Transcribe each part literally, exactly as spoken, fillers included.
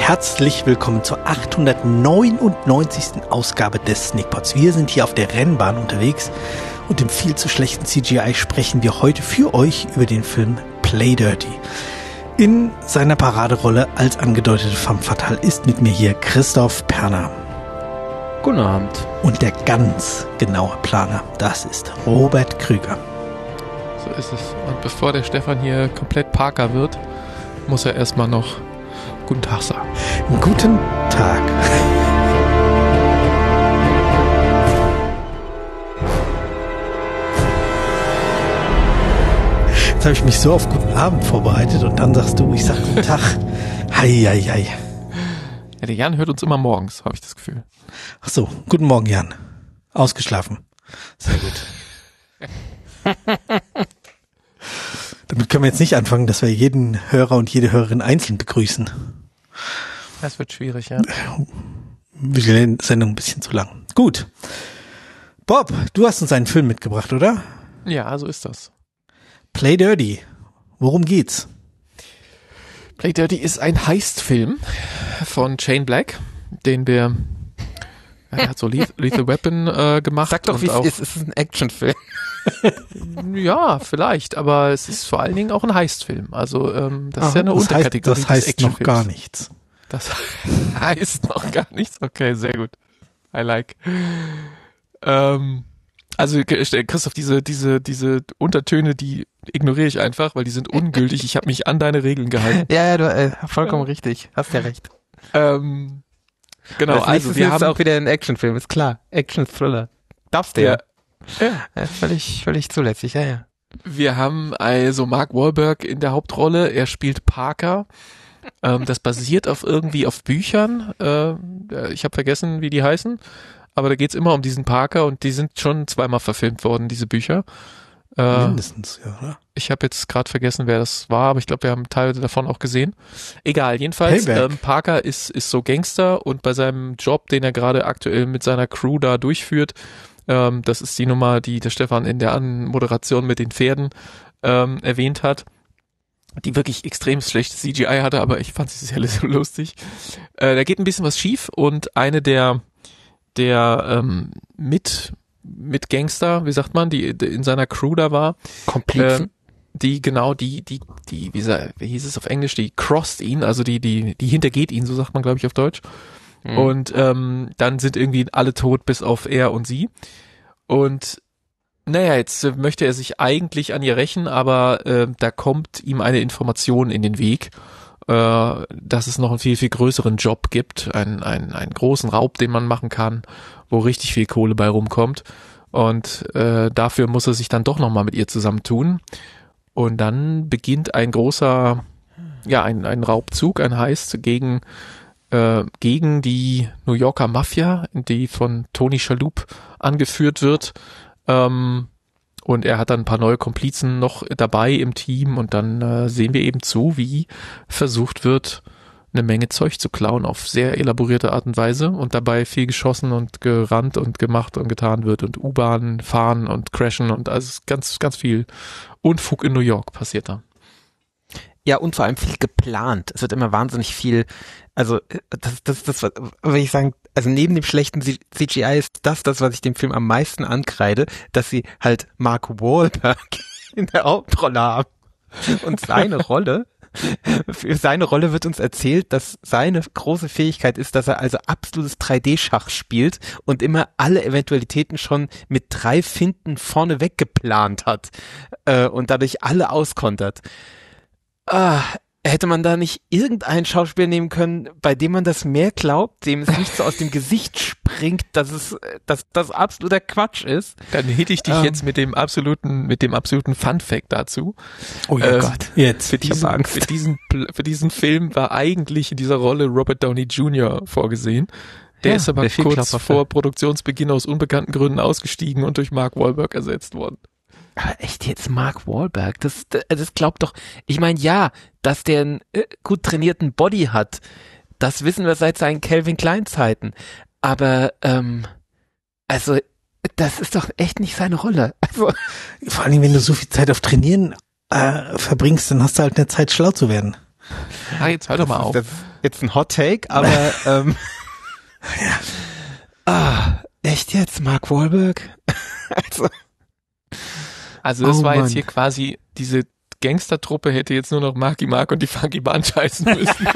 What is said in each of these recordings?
Herzlich willkommen zur achthundertneunundneunzigsten Ausgabe des Sneakpots. Wir sind hier auf der Rennbahn unterwegs und im viel zu schlechten C G I sprechen wir heute für euch über den Film Play Dirty. In seiner Paraderolle als angedeutete femme fatale ist mit mir hier Christoph Perner. Guten Abend. Und der ganz genaue Planer, das ist Robert Krüger. So ist es. Und bevor der Stefan hier komplett Parker wird, muss er erstmal noch guten Tag sagen. Guten Tag. Jetzt habe ich mich so auf guten Abend vorbereitet und dann sagst du, ich sag guten Tag. Hei, hei, hei. Ja, der Jan hört uns immer morgens, habe ich das Gefühl. Ach so, guten Morgen, Jan. Ausgeschlafen. Sehr gut. Damit können wir jetzt nicht anfangen, dass wir jeden Hörer und jede Hörerin einzeln begrüßen. Das wird schwierig, ja. Die Sendung ein bisschen zu lang. Gut. Bob, du hast uns einen Film mitgebracht, oder? Ja, so ist das. Play Dirty. Worum geht's? Play Dirty ist ein Heist-Film von Shane Black, den wir, er hat so Lethal Weapon äh, gemacht. Sag doch, wie es ist, ist es ein Actionfilm? Ja, vielleicht, aber es ist vor allen Dingen auch ein Heist-Film. Also ähm, das Aha, ist ja eine das Unterkategorie heißt, das heißt des noch Actionfilms. gar nichts. Das heißt noch gar nichts? Okay, sehr gut. I like. Ähm, also Christoph, diese diese diese Untertöne, die ignoriere ich einfach, weil die sind ungültig. Ich habe mich an deine Regeln gehalten. Ja, ja, du äh, vollkommen richtig. Hast ja recht. Ähm, genau, das also wir ist haben auch wieder ein Actionfilm, ist klar. Action-Thriller. Darfst du ja. Ja. ja. Völlig, völlig zulässig, ja, ja. Wir haben also Mark Wahlberg in der Hauptrolle. Er spielt Parker. Ähm, das basiert auf irgendwie auf Büchern. Äh, ich habe vergessen, wie die heißen. Aber da geht's immer um diesen Parker und die sind schon zweimal verfilmt worden, diese Bücher. Äh, Mindestens, ja, oder? Ich habe jetzt gerade vergessen, wer das war, aber ich glaube, wir haben Teile davon auch gesehen. Egal, jedenfalls, ähm, Parker ist ist so Gangster und bei seinem Job, den er gerade aktuell mit seiner Crew da durchführt, ähm, das ist die Nummer, die der Stefan in der Anmoderation mit den Pferden ähm, erwähnt hat, die wirklich extrem schlechtes C G I hatte, aber ich fand sie sehr so lustig. Äh, da geht ein bisschen was schief und eine der der ähm, mit mit Gangster, wie sagt man, die, die in seiner Crew da war. Komplizen. Äh, die, genau, die, die, die, wie, wie hieß es auf Englisch, die crossed ihn, also die, die, die hintergeht ihn, so sagt man, glaube ich, auf Deutsch. Mhm. Und ähm, dann sind irgendwie alle tot, bis auf er und sie. Und naja, jetzt äh, möchte er sich eigentlich an ihr rächen, aber äh, da kommt ihm eine Information in den Weg, äh, dass es noch einen viel, viel größeren Job gibt, einen, einen, einen großen Raub, den man machen kann, wo richtig viel Kohle bei rumkommt. Und äh, dafür muss er sich dann doch nochmal mit ihr zusammentun. Und dann beginnt ein großer, ja, ein, ein Raubzug, ein Heist gegen, äh, gegen die New Yorker Mafia, die von Tony Shalhoub angeführt wird. Ähm, und er hat dann ein paar neue Komplizen noch dabei im Team und dann äh, sehen wir eben zu, wie versucht wird, eine Menge Zeug zu klauen auf sehr elaborierte Art und Weise und dabei viel geschossen und gerannt und gemacht und getan wird und U-Bahnen fahren und crashen und also ganz, ganz viel Unfug in New York passiert da. Ja, und vor allem viel geplant. Es wird immer wahnsinnig viel, also das, das, das, würde ich sagen, also neben dem schlechten C G I ist das das, was ich dem Film am meisten ankreide, dass sie halt Mark Wahlberg in der Hauptrolle haben. Und seine Rolle, für seine Rolle wird uns erzählt, dass seine große Fähigkeit ist, dass er also absolutes drei D-Schach spielt und immer alle Eventualitäten schon mit drei Finten vorneweg geplant hat äh, und dadurch alle auskontert. Ah, hätte man da nicht irgendeinen Schauspieler nehmen können, bei dem man das mehr glaubt, dem es nicht so aus dem Gesicht springt, dass es, dass das absoluter Quatsch ist? Dann hätte ich dich ähm, jetzt mit dem absoluten, mit dem absoluten Fun-Fact dazu. Oh ja, ähm, Gott. Jetzt. Für diesen, für diesen, für diesen Film war eigentlich in dieser Rolle Robert Downey Junior vorgesehen. Der ja, ist aber kurz vor Produktionsbeginn aus unbekannten Gründen ausgestiegen und durch Mark Wahlberg ersetzt worden. Aber echt jetzt Mark Wahlberg, das, das, das glaubt doch, ich meine, ja, dass der einen äh, gut trainierten Body hat, das wissen wir seit seinen Calvin Klein Zeiten, aber, ähm, also, das ist doch echt nicht seine Rolle. Also, vor allem, wenn du so viel Zeit auf Trainieren äh, verbringst, dann hast du halt eine Zeit, schlau zu werden. Ah, jetzt hör doch mal auf. Das ist jetzt ein Hot Take, aber ähm, ja. Ah, echt jetzt, Mark Wahlberg? also, also das oh war Mann. jetzt hier quasi, diese Gangstertruppe hätte jetzt nur noch Marky Mark und die Funky Bunch heißen müssen.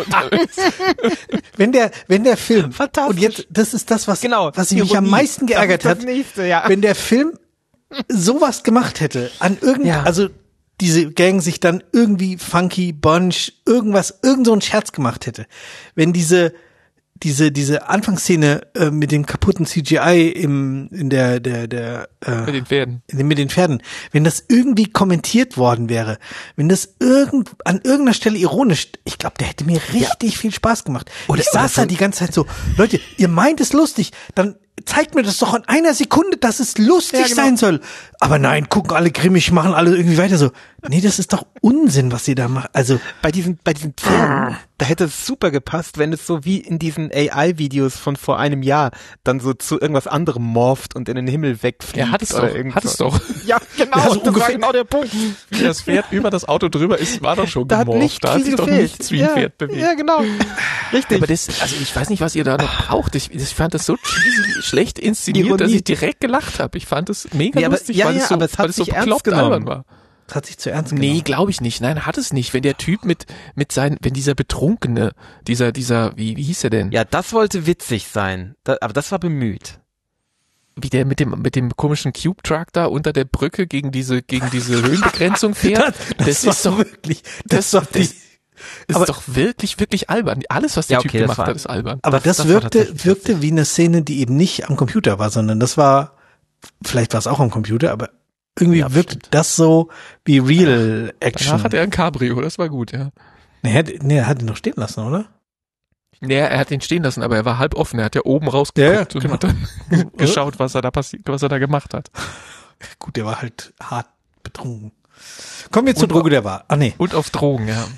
wenn der, wenn der Film, Fantastisch. und jetzt, das ist das, was, Genau, was mich am Ironie. meisten geärgert Das hat, ist das Nächste, ja. wenn der Film sowas gemacht hätte, an irgend, Ja. also diese Gang sich dann irgendwie Funky Bunch, irgendwas, irgend so einen Scherz gemacht hätte. Wenn diese, diese, diese Anfangsszene äh, mit dem kaputten C G I im, in der, der, der, äh, Mit den Pferden. in den- mit den Pferden, wenn das irgendwie kommentiert worden wäre, wenn das irgend, an irgendeiner Stelle ironisch, ich glaube, der hätte mir richtig viel Spaß gemacht. Oder- ich saß oder da so- die ganze Zeit so, Leute, ihr meint es lustig, dann zeigt mir das doch in einer Sekunde, dass es lustig Ja, genau. sein soll. Aber nein, gucken alle grimmig, machen alle irgendwie weiter so. Nee, das ist doch Unsinn, was ihr da macht. Also, bei diesen, bei diesen Filmen, da hätte es super gepasst, wenn es so wie in diesen A I-Videos von vor einem Jahr dann so zu irgendwas anderem morpht und in den Himmel wegfliegt. Ja, hat es oder doch, irgend hat so. es doch. Ja, genau, Ja, so das war ungefähr. genau der Punkt. Wie das Pferd über das Auto drüber ist, war doch schon Da hat gemorpht. nicht Da hat viel sich doch gefehlt. nichts wie ein ja, Pferd bewegt. Ja, genau. Richtig. Aber das, also ich weiß nicht, was ihr da noch braucht. Ich, ich fand das so cheesy, schlecht inszeniert, dass Ironie. ich direkt gelacht habe. Ich fand es mega Nee, aber- lustig, ja, weil ja, es so, aber es hat weil es so sich ernst bekloppt genommen. albern war. das hat sich zu ernst genommen. Nee, glaube ich nicht. Nein, hat es nicht. Wenn der Typ mit, mit seinen, wenn dieser Betrunkene, dieser, dieser, wie, wie hieß er denn? Ja, das wollte witzig sein, da, aber das war bemüht. Wie der mit dem, mit dem komischen Cube Truck da unter der Brücke gegen diese, gegen diese Höhenbegrenzung fährt. das, das war ist doch, wirklich, das, das, war das die, ist aber- doch wirklich, wirklich albern. Alles, was der Ja, Typ okay, das gemacht war- hat, ist albern. aber das, das war wirkte, tatsächlich wirkte wie eine Szene, die eben nicht am Computer war, sondern das war, vielleicht war es auch am Computer, aber irgendwie Ja, wirkte bestimmt. das so wie Real Action. Danach hat er ein Cabrio, das war gut, ja. Nee, er, hat- nee, er hat ihn noch stehen lassen, oder? Nee, er hat ihn stehen lassen, aber er war halb offen. Er hat ja oben rausgeguckt Ja, ja, und genau. hat dann geschaut, was er da passiert, was er da gemacht hat. Gut, der war halt hart betrunken. Kommen wir zur Und- Droge der war. Ah, nee. Und auf Drogen, ja.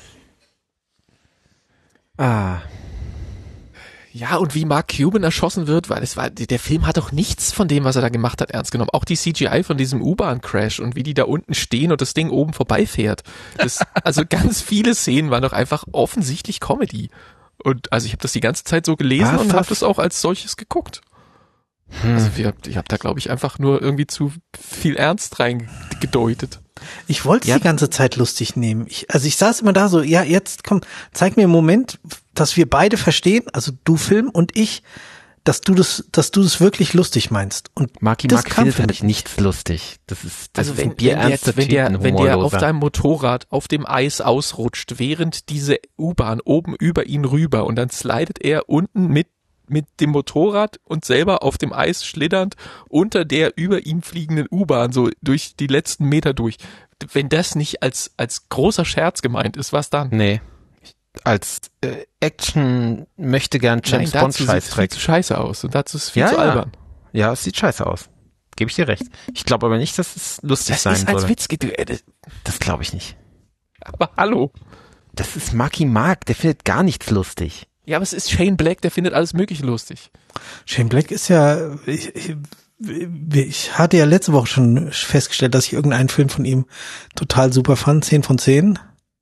Ah. Ja, und wie Mark Cuban erschossen wird, weil es war, der Film hat doch nichts von dem, was er da gemacht hat, ernst genommen. Auch die C G I von diesem U-Bahn-Crash und wie die da unten stehen und das Ding oben vorbeifährt. Das, also ganz viele Szenen waren doch einfach offensichtlich Comedy. Und also ich habe das die ganze Zeit so gelesen Was und das? habe das auch als solches geguckt. Hm. Also wir, ich habe da, glaube ich, einfach nur irgendwie zu viel Ernst reingedeutet. Ich wollte es Ja. die ganze Zeit lustig nehmen. Ich, also ich saß immer da so, ja, jetzt komm, zeig mir einen Moment, dass wir beide verstehen, also du Film und ich, dass du das, dass du das wirklich lustig meinst. Und Marky das Mark kam findet für nämlich mich. nichts lustig. Das ist, das Also ist wenn, ein wenn, der, bierernster wenn, der, Typ, ein wenn der auf Humorloser. deinem Motorrad auf dem Eis ausrutscht, während diese U-Bahn oben über ihn rüber und dann slidet er unten mit mit dem Motorrad und selber auf dem Eis schlitternd unter der über ihm fliegenden U-Bahn so durch die letzten Meter durch. Wenn das nicht als als großer Scherz gemeint ist, was dann? Nee. Als äh, Action möchte gern James Nein, Bond dazu sieht es viel Scheißdreck. zu scheiße aus und dazu ist es viel Ja, zu ja. albern. Ja, es sieht scheiße aus. Gebe ich dir recht. Ich glaube aber nicht, dass es lustig Das sein ist als soll. Witz, ge- äh, das- Das glaube ich nicht. aber hallo. Das ist Marky Mark, der findet gar nichts lustig. Ja, aber es ist Shane Black, der findet alles Mögliche lustig. Shane Black ist ja, ich, ich, ich hatte ja letzte Woche schon festgestellt, dass ich irgendeinen Film von ihm total super fand, zehn von zehn.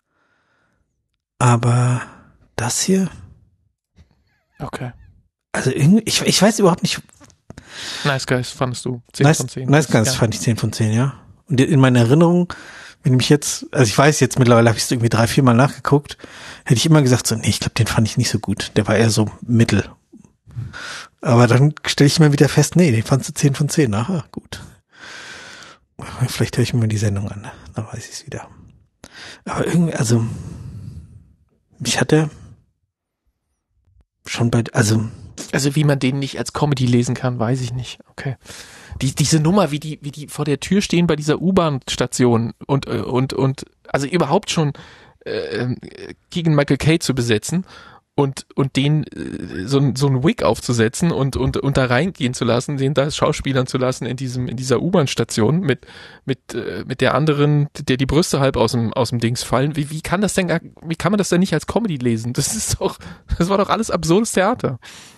Aber das hier, Okay. also irgendwie, ich, ich weiß überhaupt nicht, Nice Guys fandest du? zehn nice, von zehn. nice Guys fand ich zehn von zehn, ja. Und in meiner Erinnerung, wenn ich mich jetzt, also ich weiß jetzt mittlerweile, habe ich es irgendwie drei, vier Mal nachgeguckt, hätte ich immer gesagt so, nee, ich glaube, den fand ich nicht so gut. Der war eher so mittel. Aber dann stelle ich immer wieder fest, nee, den fandst du zehn von zehn. Aha, gut. Vielleicht höre ich mir mal die Sendung an, dann weiß ich es wieder. Aber irgendwie, also, mich hat er schon bei, also, Also wie man den nicht als Comedy lesen kann, weiß ich nicht. Okay. Die, diese Nummer, wie die, wie die vor der Tür stehen bei dieser U-Bahn-Station und, äh, und, und, also überhaupt schon äh, gegen Michael Caine zu besetzen und, und den äh, so, ein- so ein Wig aufzusetzen und, und, und da reingehen zu lassen, den da schauspielern zu lassen in diesem, in dieser U-Bahn-Station mit, mit, äh, mit der anderen, der die Brüste halb aus dem, aus dem Dings fallen. Wie, wie kann das denn, gar- wie kann man das denn nicht als Comedy lesen? Das ist doch, das war doch alles absurdes Theater.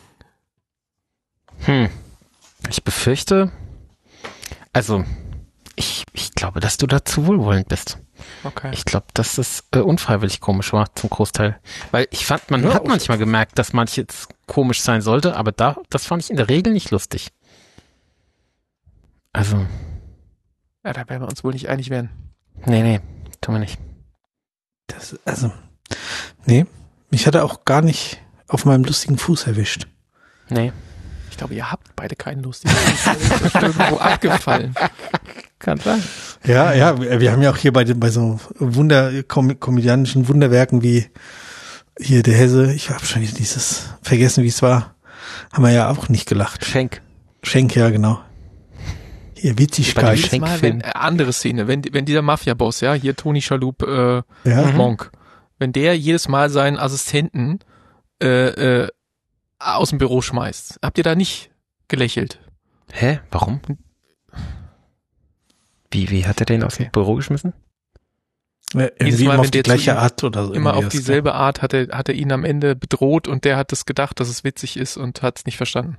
Hm. Ich befürchte, also ich, ich glaube, dass du da zu wohlwollend bist. Okay. Ich glaube, dass das äh, unfreiwillig komisch war zum Großteil. Weil ich fand, man Ja, hat manchmal gemerkt, dass manches komisch sein sollte, aber da, das fand ich in der Regel nicht lustig. Also, Ja, da werden wir uns wohl nicht einig werden. nee, nee, tun wir nicht. Das, also, nee, mich hat er auch gar nicht auf meinem lustigen Fuß erwischt. Nee. Ich glaube, ihr habt beide keinen lustigen Fuß. Das ist irgendwo abgefallen. Kann sein. Ja, ja, wir, wir haben ja auch hier bei, den, bei so Wunder, kom komödianischen Wunderwerken wie hier der Hesse, ich habe schon wieder dieses vergessen, wie es war, haben wir ja auch nicht gelacht. Schenk. Schenk, ja, genau. Hier, Bei Witzigkeit. dem Jedes Mal, Schenkfilm. wenn, äh, andere Szene, wenn, wenn dieser Mafia-Boss, ja, hier Tony Shalhoub, äh, Ja, Mhm. Monk, wenn der jedes Mal seinen Assistenten äh, äh, aus dem Büro schmeißt, habt ihr da nicht gelächelt? Hä? Warum? Wie, wie hat er den aus Okay. dem Büro geschmissen? Ja, Jedes irgendwie Mal, immer auf wenn die der zu gleiche ihm Art oder so. Immer irgendwie auf das, dieselbe Art hat er, hat er ihn am Ende bedroht und der hat es gedacht, dass es witzig ist und hat es nicht verstanden.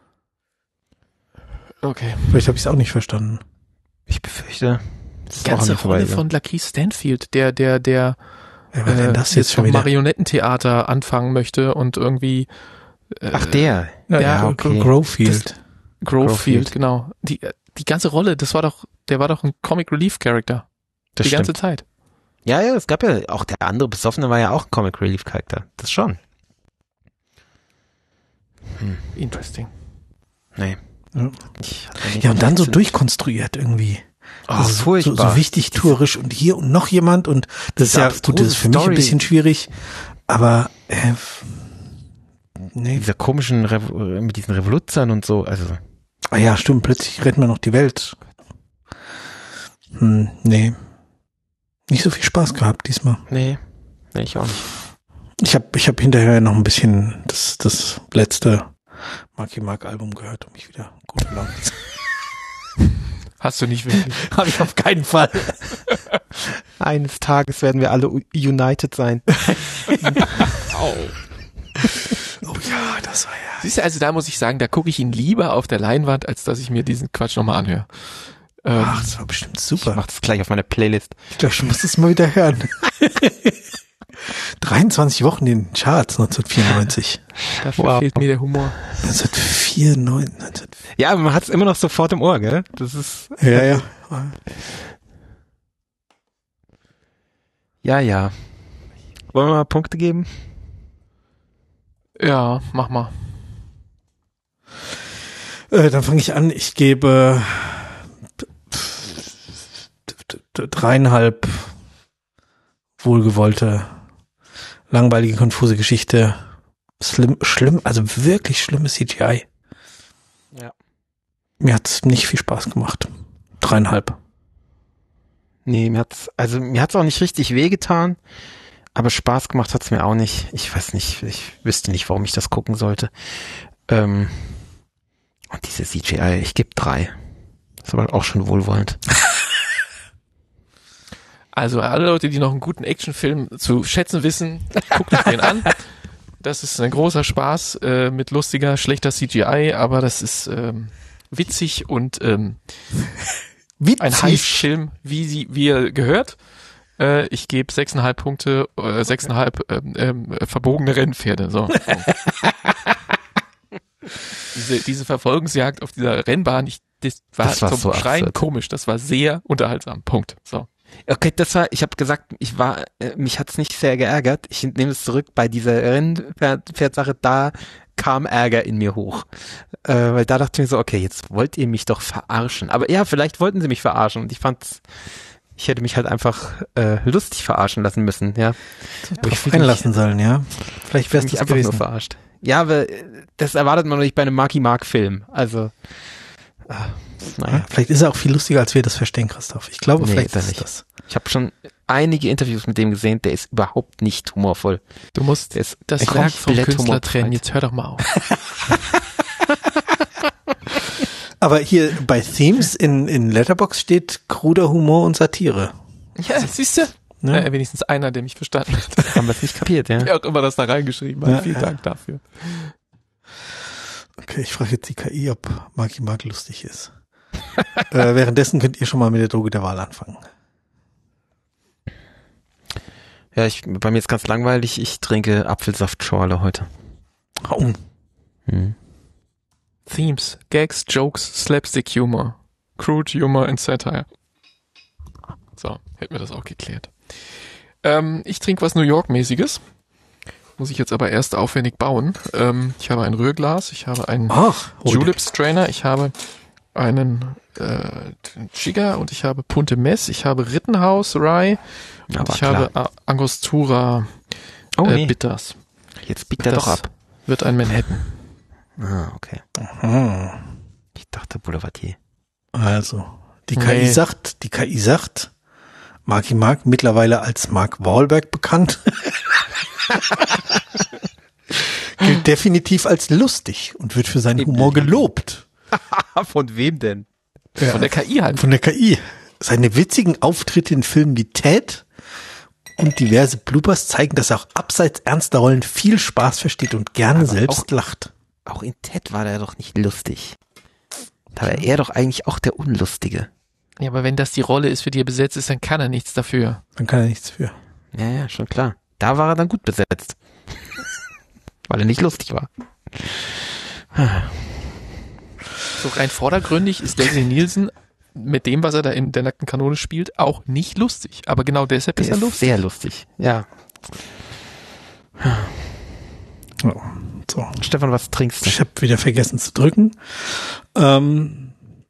Okay. ja. Vielleicht habe ich es auch nicht verstanden. Ich befürchte, das Die ist auch an ganze mir vorbei, Rolle ja. von Lakeith Stanfield, der, der, der Ja, was denn das äh, jetzt schon vom wieder? Marionettentheater anfangen möchte und irgendwie äh, Ach, der. Ja, ja, Gro- okay. Growfield. Grovefield, Grovefield. genau. Die, die ganze Rolle, das war doch, der war doch ein Comic Relief Character. Das Die stimmt. ganze Zeit. Ja, ja, es gab ja auch der andere Besoffene war ja auch ein Comic Relief Charakter. Das schon. Interesting. Nee. Ja. Ich hatte nicht Ja, und dann so Sinn. durchkonstruiert irgendwie. Oh, Also so, furchtbar. so wichtig tourisch und hier und noch jemand und das ist Diese ja gut, das ist für mich abstruse ein bisschen schwierig, aber äh, nee. Dieser komischen Revo mit diesen Revoluzern und so, also Ah ja, stimmt, plötzlich retten wir noch die Welt. Hm, nee. Nicht so viel Spaß gehabt diesmal. nee, nee, ich auch nicht. Ich habe ich hab hinterher noch ein bisschen das, das letzte Marky Mark Album gehört, um mich wieder gut zu lassen. Hast du nicht wirklich. Habe ich auf keinen Fall. Eines Tages werden wir alle united sein. Au. Oh ja, das war ja. Siehst du, also da muss ich sagen, da gucke ich ihn lieber auf der Leinwand, als dass ich mir diesen Quatsch nochmal anhöre. Ähm, Ach, das war bestimmt Ich super. mach das gleich auf meiner Playlist. Ich glaube, ich muss das mal wieder hören. dreiundzwanzig Wochen in den Charts neunzehnhundertvierundneunzig. dafür Wow. fehlt mir der Humor. neunzehnhundertvierundneunzig. neunzehnhundertvierundneunzig. Ja, aber man hat es immer noch sofort im Ohr, gell? Das ist, Ja, ja. ja, ja. Wollen wir mal Punkte geben? Ja, mach mal. Äh, dann fange ich an. Ich gebe dreieinhalb wohlgewollte, langweilige, konfuse Geschichte. Schlimm, schlimm, also wirklich schlimmes C G I. Ja. Mir hat's nicht viel Spaß gemacht. Dreieinhalb. Nee, mir hat's, also mir hat's auch nicht richtig wehgetan, aber Spaß gemacht hat's mir auch nicht. Ich weiß nicht, ich wüsste nicht, warum ich das gucken sollte. Ähm, und diese C G I, ich gebe drei. Das ist aber auch schon wohlwollend. Also alle Leute, die noch einen guten Actionfilm zu schätzen wissen, guckt euch den an. Das ist ein großer Spaß äh, mit lustiger, schlechter C G I, aber das ist ähm, witzig und ähm, ein Highfilm, wie sie wie er gehört. Äh, ich gebe sechseinhalb Punkte, äh, sechseinhalb ähm, ähm, verbogene Rennpferde. So. so. diese, diese Verfolgungsjagd auf dieser Rennbahn, ich, das war, Das war zum so Schreien absurd. komisch. Das war sehr unterhaltsam. Punkt. So. Okay, das war, ich habe gesagt, ich war, äh, mich hat's nicht sehr geärgert. Ich nehme es zurück, bei dieser Rennpferdsache, da kam Ärger in mir hoch. Äh, weil da dachte ich mir so, okay, jetzt wollt ihr mich doch verarschen. Aber ja, vielleicht wollten sie mich verarschen und ich fand's, ich hätte mich halt einfach äh, lustig verarschen lassen müssen, ja. Aber ich fühl mich- reinlassen sollen, ja. Vielleicht fühl wär's mich das einfach nur gewesen. verarscht. Ja, aber äh, das erwartet man doch nicht bei einem Marky Mark Film. Also, ah, naja. Ja, vielleicht ist er auch viel lustiger, als wir das verstehen, Christoph. Ich glaube, Nee, vielleicht ist er ist nicht. das. Ich habe schon einige Interviews mit dem gesehen, der ist überhaupt nicht humorvoll. Du musst Der ist das ein Werk vom komplett Künstler trennen. humorfrei. Jetzt hör doch mal auf. Aber hier bei Themes in, in Letterboxd steht kruder Humor und Satire. Ja, siehst du? Ne? Äh, wenigstens einer, der mich verstanden hat. Haben wir es nicht kapiert, ja. Wer auch immer das da reingeschrieben hat. Ja, Vielen ja. Dank dafür. Okay, ich frage jetzt die K I, ob Marky Mark lustig ist. äh, währenddessen könnt ihr schon mal mit der Droge der Wahl anfangen. Ja, ich, bei mir ist ganz langweilig. Ich trinke Apfelsaftschorle heute. Oh. Hm. Themes, Gags, Jokes, Slapstick Humor, Crude Humor and Satire. So, hätten wir das auch geklärt. Ähm, ich trinke was New York-mäßiges. Muss ich jetzt aber erst aufwendig bauen. Ähm, ich habe ein Rührglas, ich habe einen Ach, Julep Strainer, ich habe einen äh, Chiga und ich habe Punte Mess, ich habe Rittenhouse Rye und Aber ich klar. habe A- Angostura Oh, äh, nee. Bitters. Jetzt biegt er Das doch ab. wird ein Manhattan. Ah, okay. Hm. Ich dachte Boulevardier. Also, die K I Nee. sagt, die K I sagt, Marky Mark, mittlerweile als Mark Wahlberg bekannt, gilt definitiv als lustig und wird für seinen Humor gelobt. Von wem denn? Von der K I halt. Von der K I. Seine witzigen Auftritte in Filmen wie Ted und diverse Bloopers zeigen, dass er auch abseits ernster Rollen viel Spaß versteht und gerne Aber selbst auch- lacht. Auch in Ted war der doch nicht lustig. Da war er doch eigentlich auch der Unlustige. Ja, aber wenn das die Rolle ist, für die er besetzt ist, dann kann er nichts dafür. Dann kann er nichts für. Ja, ja, schon klar. Da war er dann gut besetzt. Weil er nicht lustig war. So rein vordergründig ist Leslie Nielsen mit dem, was er da in der nackten Kanone spielt, auch nicht lustig. Aber genau deshalb ist Der er ist lustig. sehr lustig. Ja. Ja, so. Stefan, was trinkst du? Ich habe wieder vergessen zu drücken. Ähm,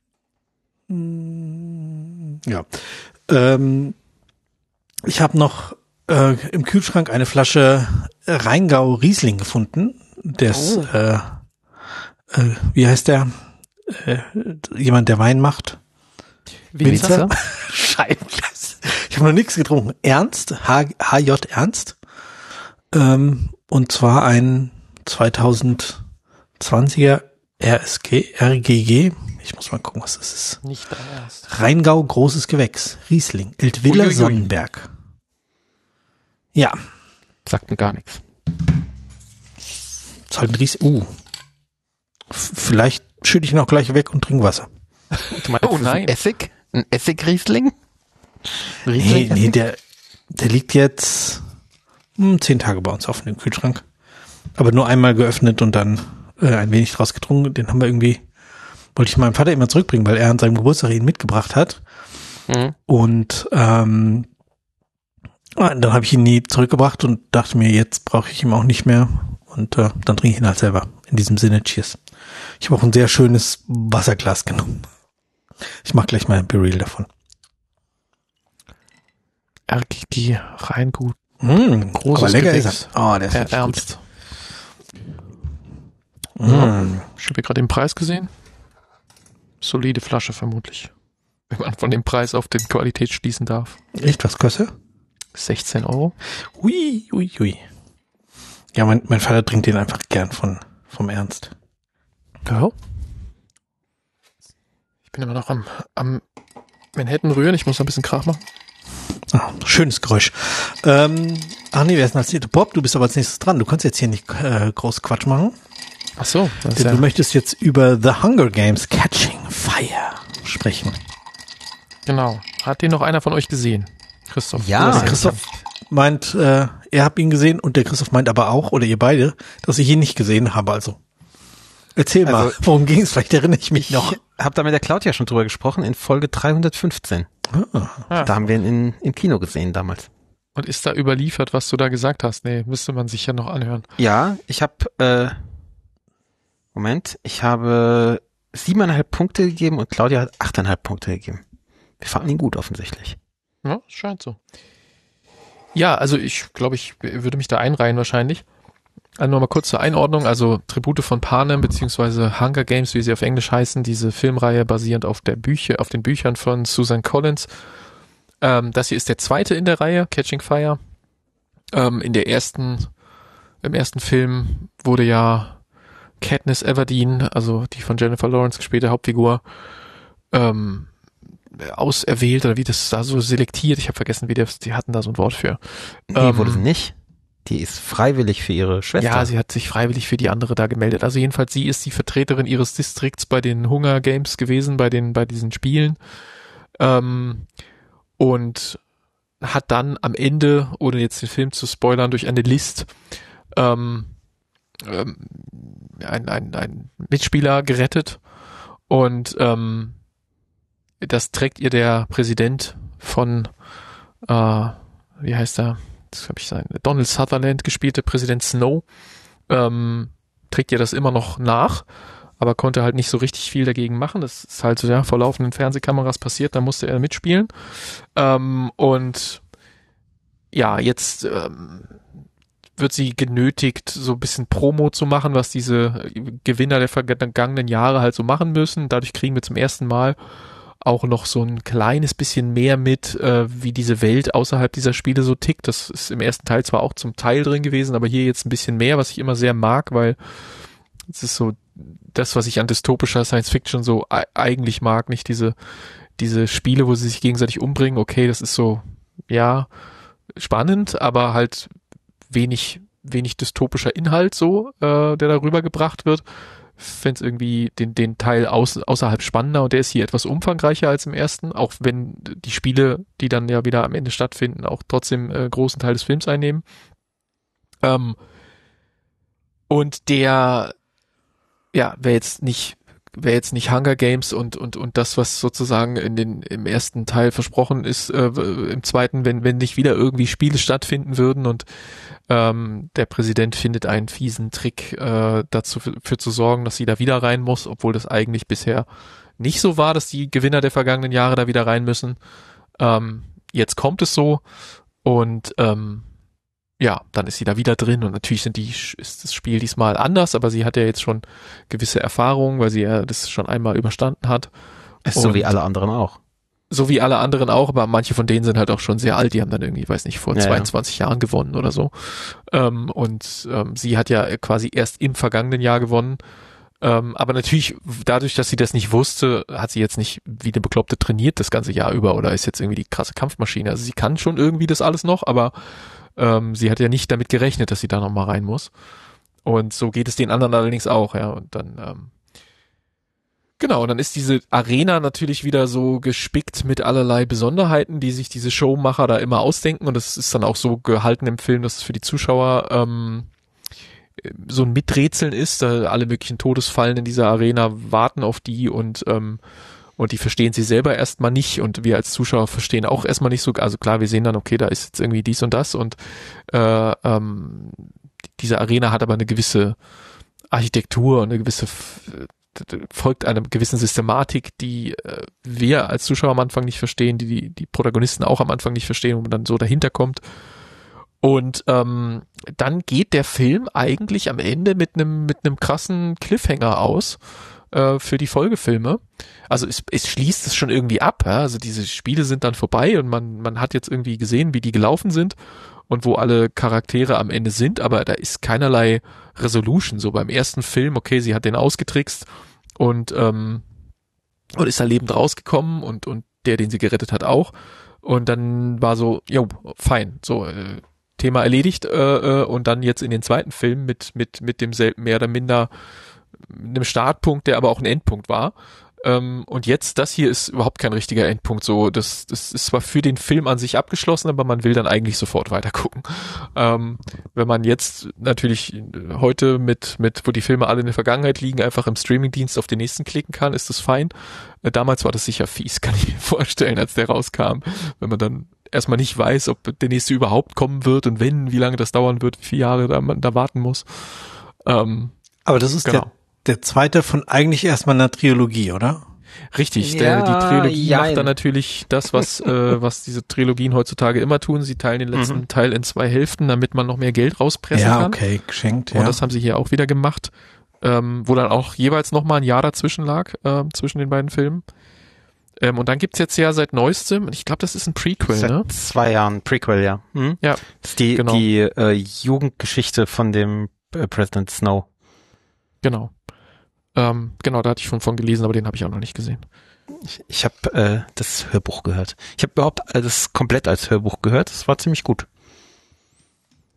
mm, ja. Ähm, ich habe noch äh, im Kühlschrank eine Flasche Rheingau Riesling gefunden. Des, Oh. äh, äh, wie heißt der? Äh, jemand, der Wein macht. Winzer? Scheibenglas. Ich habe noch nichts getrunken. Ernst, H, H.J. Ernst. Ähm, und zwar ein zweitausendzwanziger R S G, R G G. Ich muss mal gucken, was das ist. Nicht dein Ernst. Rheingau, großes Gewächs. Riesling. Eltviller Uiuiui. Sonnenberg. Ja, Sagt mir gar nichts. ist halt ein Riesling. Uh. F- Vielleicht schütte ich ihn auch gleich weg und trinke Wasser. Du meinst, Oh das ist nein. Ein Essig? Ein Essig-Riesling? Nee, Riesling? nee, der, der liegt jetzt hm, zehn Tage bei uns offen im Kühlschrank. Aber nur einmal geöffnet und dann äh, ein wenig draus getrunken. Den haben wir irgendwie, wollte ich meinem Vater immer zurückbringen, weil er an seinem Geburtstag ihn mitgebracht hat. Mhm. Und ähm, dann habe ich ihn nie zurückgebracht und dachte mir, jetzt brauche ich ihn auch nicht mehr. Und äh, dann trinke ich ihn halt selber. In diesem Sinne, cheers. Ich habe auch ein sehr schönes Wasserglas genommen. Ich mache gleich mal ein Be-Real davon. R G G, Rheingut, Mm, großes aber lecker Gewächs. ist er. Oh, der ist Herr wirklich Ernst. gut. Mm. Ich habe gerade den Preis gesehen. Solide Flasche vermutlich. Wenn man von dem Preis auf den Qualität schließen darf. Echt, was kostet? sechzehn Euro. Ui, ui, ui. Ja, mein, mein Vater trinkt den einfach gern von, vom Ernst. Ja. Ich bin immer noch am, am Manhattan rühren. Ich muss noch ein bisschen Krach machen. Ah, schönes Geräusch. Ähm, ach nee, wer ist denn als nächstes? Bob, du bist aber als nächstes dran. Du kannst jetzt hier nicht äh, groß Quatsch machen. Ach so. Das ist Denn ja, du möchtest jetzt über The Hunger Games Catching Fire sprechen. genau. Hat den noch einer von euch gesehen? Christoph. Ja, Du hast Der Christoph meint, äh, er hat ihn gesehen und der Christoph meint aber auch, oder ihr beide, dass ich ihn nicht gesehen habe. Also erzähl mal, Also, worum ging es? Vielleicht erinnere ich mich Ich noch. habe da mit der Claudia schon drüber gesprochen, in Folge dreihundertfünfzehn. Ah. Da haben wir ihn in, im Kino gesehen damals. Und ist da überliefert, was du da gesagt hast? Nee, müsste man sich ja noch anhören. Ja, ich habe, äh, Moment, ich habe siebeneinhalb Punkte gegeben und Claudia hat achteinhalb Punkte gegeben. Wir fanden ihn gut offensichtlich. Ja, scheint so. Ja, also ich glaube, ich würde mich da einreihen wahrscheinlich. Also nochmal kurz zur Einordnung, also Tribute von Panem beziehungsweise Hunger Games, wie sie auf Englisch heißen, diese Filmreihe basierend auf der Bücher, auf den Büchern von Susan Collins. Ähm, das hier ist der zweite in der Reihe, Catching Fire. Ähm, in der ersten, im ersten Film wurde ja Katniss Everdeen, also die von Jennifer Lawrence gespielte Hauptfigur, ähm, auserwählt oder wie das da so selektiert. Ich habe vergessen, wie das, die hatten da so ein Wort für. Nee, Ähm, wurde sie nicht. Die ist freiwillig für ihre Schwester. Ja, sie hat sich freiwillig für die andere da gemeldet. Also jedenfalls, sie ist die Vertreterin ihres Distrikts bei den Hunger Games gewesen, bei den, bei diesen Spielen. Ähm, und hat dann am Ende, ohne jetzt den Film zu spoilern, durch eine List ähm, ähm, ein, ein, ein Mitspieler gerettet und ähm, das trägt ihr der Präsident von, äh, wie heißt er, das habe ich sein, Donald Sutherland gespielte Präsident Snow, ähm, trägt ihr das immer noch nach, aber konnte halt nicht so richtig viel dagegen machen. Das ist halt so, ja, vor laufenden Fernsehkameras passiert, da musste er mitspielen. Ähm, und ja, jetzt ähm, wird sie genötigt, so ein bisschen Promo zu machen, was diese Gewinner der vergangenen Jahre halt so machen müssen. Dadurch kriegen wir zum ersten Mal auch noch so ein kleines bisschen mehr mit, äh, wie diese Welt außerhalb dieser Spiele so tickt. Das ist im ersten Teil zwar auch zum Teil drin gewesen, aber hier jetzt ein bisschen mehr, was ich immer sehr mag, weil es ist so das, was ich an dystopischer Science Fiction so e- eigentlich mag, nicht diese diese Spiele, wo sie sich gegenseitig umbringen. Okay, das ist so, ja, spannend, aber halt wenig wenig dystopischer Inhalt so, äh, der darüber gebracht wird. Fände es irgendwie den den Teil aus, außerhalb spannender und der ist hier etwas umfangreicher als im ersten, auch wenn die Spiele, die dann ja wieder am Ende stattfinden, auch trotzdem äh, großen Teil des Films einnehmen. Ähm, und der ja, wer jetzt nicht, wer jetzt nicht Hunger Games und und und das, was sozusagen in den im ersten Teil versprochen ist, äh, im zweiten, wenn wenn nicht wieder irgendwie Spiele stattfinden würden und ähm, der Präsident findet einen fiesen Trick, äh, dazu für, für zu sorgen, dass sie da wieder rein muss, obwohl das eigentlich bisher nicht so war, dass die Gewinner der vergangenen Jahre da wieder rein müssen. Ähm, jetzt kommt es so und ähm, ja, dann ist sie da wieder drin und natürlich sind die, ist das Spiel diesmal anders, aber sie hat ja jetzt schon gewisse Erfahrungen, weil sie ja das schon einmal überstanden hat. Ist so wie alle anderen auch. So wie alle anderen auch, aber manche von denen sind halt auch schon sehr alt, die haben dann irgendwie, weiß nicht, vor ja, zweiundzwanzig ja. Jahren gewonnen oder so. Ähm, und ähm, sie hat ja quasi erst im vergangenen Jahr gewonnen. Ähm, aber natürlich, dadurch, dass sie das nicht wusste, hat sie jetzt nicht wie eine Bekloppte trainiert das ganze Jahr über oder ist jetzt irgendwie die krasse Kampfmaschine. Also sie kann schon irgendwie das alles noch, aber Ähm, sie hat ja nicht damit gerechnet, dass sie da nochmal rein muss. Und so geht es den anderen allerdings auch, ja. Und dann, ähm, genau, und dann ist diese Arena natürlich wieder so gespickt mit allerlei Besonderheiten, die sich diese Showmacher da immer ausdenken. Und das ist dann auch so gehalten im Film, dass es für die Zuschauer ähm, so ein Miträtseln ist. Da alle möglichen Todesfallen in dieser Arena warten auf die und ähm, und die verstehen sie selber erstmal nicht und wir als Zuschauer verstehen auch erstmal nicht so, also klar, wir sehen dann, okay, da ist jetzt irgendwie dies und das und äh, ähm, diese Arena hat aber eine gewisse Architektur und eine gewisse, folgt einer gewissen Systematik, die äh, wir als Zuschauer am Anfang nicht verstehen, die, die die Protagonisten auch am Anfang nicht verstehen, wo man dann so dahinter kommt. Und ähm, dann geht der Film eigentlich am Ende mit einem mit einem krassen Cliffhanger aus, für die Folgefilme. Also es, es schließt es schon irgendwie ab. Ja? Also diese Spiele sind dann vorbei und man man hat jetzt irgendwie gesehen, wie die gelaufen sind und wo alle Charaktere am Ende sind, aber da ist keinerlei Resolution. So beim ersten Film, okay, sie hat den ausgetrickst und ähm, und ist da lebend rausgekommen und und der, den sie gerettet hat, auch. Und dann war so, jo, fein, so äh, Thema erledigt äh, und dann jetzt in den zweiten Film mit mit mit demselben mehr oder minder einem Startpunkt, der aber auch ein Endpunkt war. Ähm, und jetzt, das hier ist überhaupt kein richtiger Endpunkt. So, das, das ist zwar für den Film an sich abgeschlossen, aber man will dann eigentlich sofort weiter gucken. Ähm, wenn man jetzt natürlich heute mit, mit, wo die Filme alle in der Vergangenheit liegen, einfach im Streamingdienst auf den nächsten klicken kann, ist das fein. Äh, damals war das sicher fies, kann ich mir vorstellen, als der rauskam. Wenn man dann erstmal nicht weiß, ob der nächste überhaupt kommen wird und wenn, wie lange das dauern wird, wie viele Jahre da man da warten muss. Ähm, aber das ist genau. der Der zweite von eigentlich erstmal einer Trilogie, oder? Richtig, ja, der, die Trilogie jein. macht dann natürlich das, was äh, was diese Trilogien heutzutage immer tun. Sie teilen den letzten mhm. Teil in zwei Hälften, damit man noch mehr Geld rauspressen ja, kann. Ja, okay, geschenkt, ja. Und das haben sie hier auch wieder gemacht, ähm, wo dann auch jeweils nochmal ein Jahr dazwischen lag, äh, zwischen den beiden Filmen. Ähm, und dann gibt's jetzt ja seit neuestem, ich glaube, das ist ein Prequel, seit ne? zwei Jahren, Prequel, ja. Hm? Ja, das ist die, genau. die äh, Jugendgeschichte von dem äh, President Snow. Genau. Ähm, genau, da hatte ich schon von gelesen, aber den habe ich auch noch nicht gesehen. Ich, ich habe äh, das Hörbuch gehört. Ich habe überhaupt das komplett als Hörbuch gehört. Das war ziemlich gut.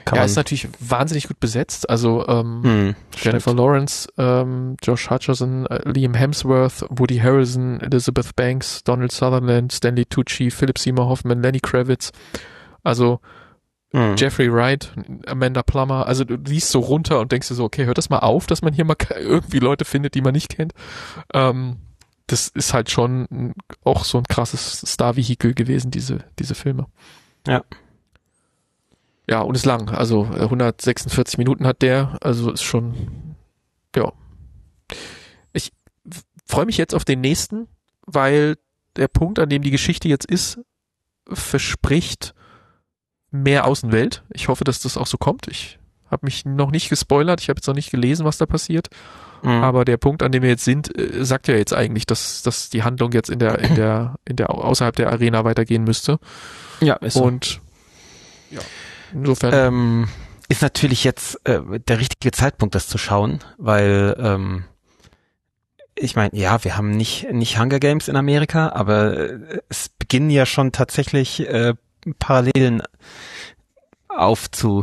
Kann ja, man, ist natürlich wahnsinnig gut besetzt. Also ähm, hm, Jennifer stimmt. Lawrence, ähm, Josh Hutcherson, äh, Liam Hemsworth, Woody Harrelson, Elizabeth Banks, Donald Sutherland, Stanley Tucci, Philip Seymour Hoffman, Lenny Kravitz. Also Hm. Jeffrey Wright, Amanda Plummer. Also du liest so runter und denkst dir so, okay, hört das mal auf, dass man hier mal irgendwie Leute findet, die man nicht kennt. Ähm, das ist halt schon auch so ein krasses Star-Vehikel gewesen, diese diese Filme. Ja. Ja, und ist lang. Also hundertsechsundvierzig Minuten hat der. Also ist schon, ja. Ich freue mich jetzt auf den nächsten, weil der Punkt, an dem die Geschichte jetzt ist, verspricht mehr Außenwelt. Ich hoffe, dass das auch so kommt. Ich habe mich noch nicht gespoilert. Ich habe jetzt noch nicht gelesen, was da passiert. Mhm. Aber der Punkt, an dem wir jetzt sind, sagt ja jetzt eigentlich, dass, dass die Handlung jetzt in der, in der, in der, außerhalb der Arena weitergehen müsste. Ja, ist so. Und, ja, insofern. Ähm, ist natürlich jetzt äh, der richtige Zeitpunkt, das zu schauen, weil ähm, ich meine, ja, wir haben nicht nicht Hunger Games in Amerika, aber äh, es beginnen ja schon tatsächlich äh, Parallelen aufzu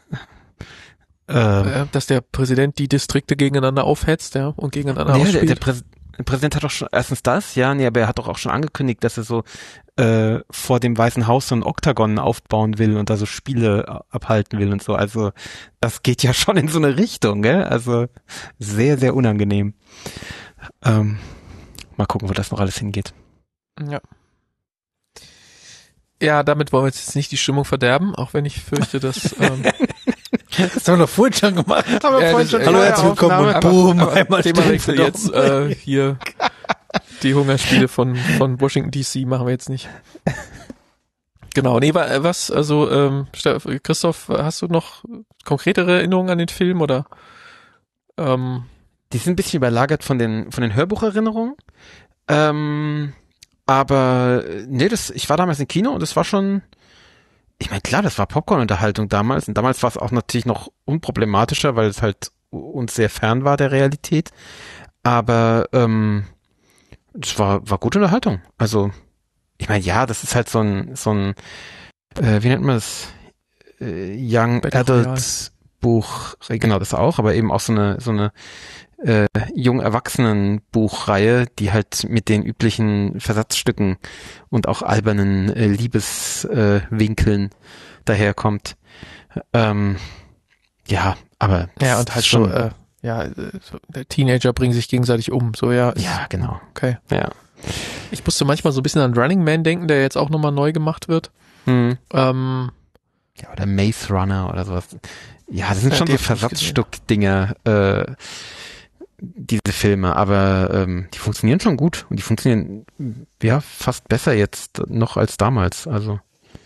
äh, äh, dass der Präsident die Distrikte gegeneinander aufhetzt, ja, und gegeneinander ja, der, ausspielt. der, Prä der Präsident hat doch schon erstens das, ja, nee, aber er hat doch auch schon angekündigt, dass er so äh, vor dem Weißen Haus so ein Oktagon aufbauen will und da so Spiele abhalten will und so. Also das geht ja schon in so eine Richtung, gell? Also sehr, sehr unangenehm. Ähm, mal gucken, wo das noch alles hingeht. Ja. Ja, damit wollen wir jetzt nicht die Stimmung verderben, auch wenn ich fürchte, dass ähm, Das haben wir doch vorhin schon gemacht. Haben wir Ja, vorhin das- schon ja, Hallo, ja, herzlich willkommen Aufnahme, und aber- boom, aber einmal Themawechsel stehen jetzt äh, hier die Hungerspiele von von Washington D C machen wir jetzt nicht. Genau, nee, wa- was, also ähm, Steff- Christoph, hast du noch konkretere Erinnerungen an den Film oder? Ähm, Die sind ein bisschen überlagert von den von den Hörbucherinnerungen. Ähm, aber äh, nee, das, ich war damals im Kino und es war schon, ich meine, klar, das war Popcorn-Unterhaltung damals und damals war es auch natürlich noch unproblematischer, weil es halt uns sehr fern war der Realität. Aber ähm, es war war gute Unterhaltung. Also ich meine, ja, das ist halt so ein so ein äh, wie nennt man das äh, Young Battle Adult Royale. Buch, genau das auch, aber eben auch so eine so eine äh, jung Erwachsenen Buchreihe, die halt mit den üblichen Versatzstücken und auch albernen äh, Liebeswinkeln äh, Winkeln daherkommt. Ähm, ja, aber ja, und halt schon, so, äh, ja, äh, so, der Teenager bringen sich gegenseitig um, so, ja. ist- ja, genau. Okay. Ja. Ich musste manchmal so ein bisschen an Running Man denken, der jetzt auch nochmal neu gemacht wird. Hm. Ähm, Ja, oder Maze Runner oder sowas. Ja, das sind Ja, schon die so hab ich nicht Versatzstück-Dinger, äh, diese Filme, aber ähm, die funktionieren schon gut und die funktionieren ja fast besser jetzt noch als damals. Also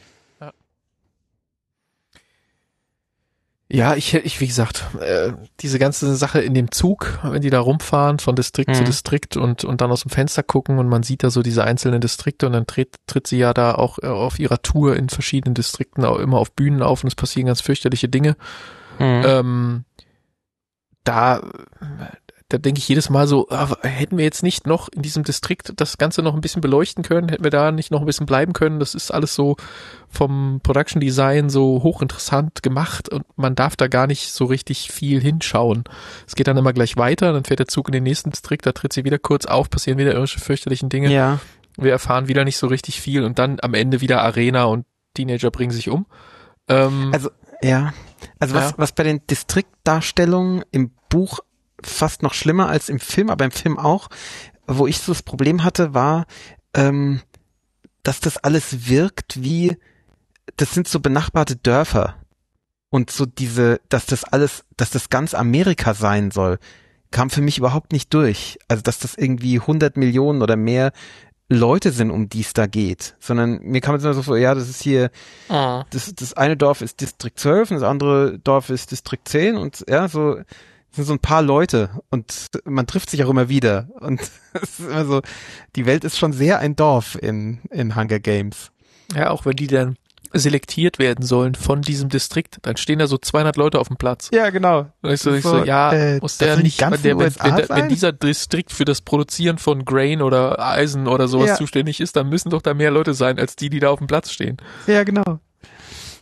Ja, ich, ich wie gesagt, äh, diese ganze Sache in dem Zug, wenn die da rumfahren von Distrikt zu Mhm. Distrikt und und dann aus dem Fenster gucken und man sieht da so diese einzelnen Distrikte und dann tritt, tritt sie ja da auch äh, auf ihrer Tour in verschiedenen Distrikten auch immer auf Bühnen auf und es passieren ganz fürchterliche Dinge. mhm. Ähm, da da denke ich jedes Mal so, ah, hätten wir jetzt nicht noch in diesem Distrikt das Ganze noch ein bisschen beleuchten können, hätten wir da nicht noch ein bisschen bleiben können, das ist alles so vom Production Design so hochinteressant gemacht und man darf da gar nicht so richtig viel hinschauen. Es geht dann immer gleich weiter, dann fährt der Zug in den nächsten Distrikt, da tritt sie wieder kurz auf, passieren wieder irgendwelche fürchterlichen Dinge. ja. Wir erfahren wieder nicht so richtig viel und dann am Ende wieder Arena und Teenager bringen sich um. Ähm, Also ja, also was Ja. was bei den Distriktdarstellungen im Buch fast noch schlimmer als im Film, aber im Film auch, wo ich so das Problem hatte, war, ähm, dass das alles wirkt wie, das sind so benachbarte Dörfer und so diese, dass das alles, dass das ganz Amerika sein soll, kam für mich überhaupt nicht durch. Also dass das irgendwie hundert Millionen oder mehr Leute sind, um die es da geht, sondern mir kam es immer so vor, ja, das ist hier, ah. das, das eine Dorf ist Distrikt zwölf und das andere Dorf ist Distrikt zehn und ja, so sind so ein paar Leute und man trifft sich auch immer wieder und es ist immer so, die Welt ist schon sehr ein Dorf in, in Hunger Games. Ja, auch wenn die dann selektiert werden sollen von diesem Distrikt, dann stehen da so zweihundert Leute auf dem Platz. Ja, genau. Und ich so, ich So, so ja, äh, muss das der sind die nicht, wenn, ganzen der, wenn, U S A wenn, der, wenn sein? dieser Distrikt für das Produzieren von Grain oder Eisen oder sowas Ja. zuständig ist, dann müssen doch da mehr Leute sein, als die, die da auf dem Platz stehen. Ja, genau.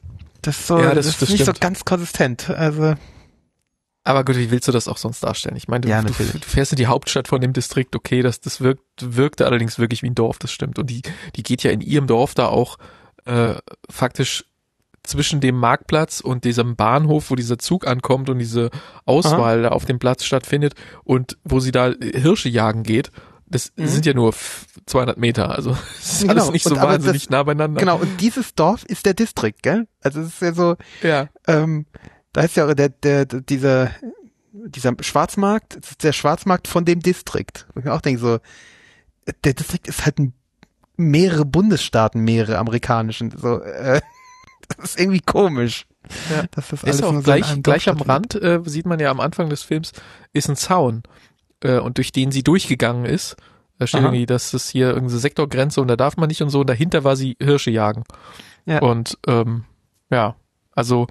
Das ist so, Ja, das, das- ist das nicht stimmt. so ganz konsistent. Also Aber gut, wie willst du das auch sonst darstellen? Ich meine, du, Ja, du, natürlich. du fährst in die Hauptstadt von dem Distrikt, okay, das, das wirkt, wirkte allerdings wirklich wie ein Dorf, das stimmt. Und die, die geht ja in ihrem Dorf da auch äh, faktisch zwischen dem Marktplatz und diesem Bahnhof, wo dieser Zug ankommt und diese Auswahl da auf dem Platz stattfindet und wo sie da Hirsche jagen geht. Das Mhm. sind ja nur f- zweihundert Meter, also das ist Genau, alles nicht so und aber wahnsinnig das- nah beieinander. genau, und dieses Dorf ist der Distrikt, gell? Also es ist ja so, Ja, ähm, da ist ja der, der, der dieser, dieser Schwarzmarkt, das ist der Schwarzmarkt von dem Distrikt. Wo ich mir auch denke, so, der Distrikt ist halt ein, mehrere Bundesstaaten, mehrere amerikanischen, so, äh, das ist irgendwie komisch. Ja. Dass das ist nur auch so in gleich, einem gleich Dorf am stattfindet. Rand, äh, sieht man ja am Anfang des Films, ist ein Zaun, äh, und durch den sie durchgegangen ist. Da steht Aha. irgendwie, dass das hier irgendeine Sektorgrenze und da darf man nicht und so. Und dahinter war sie Hirsche jagen. Ja. Und ähm, ja, also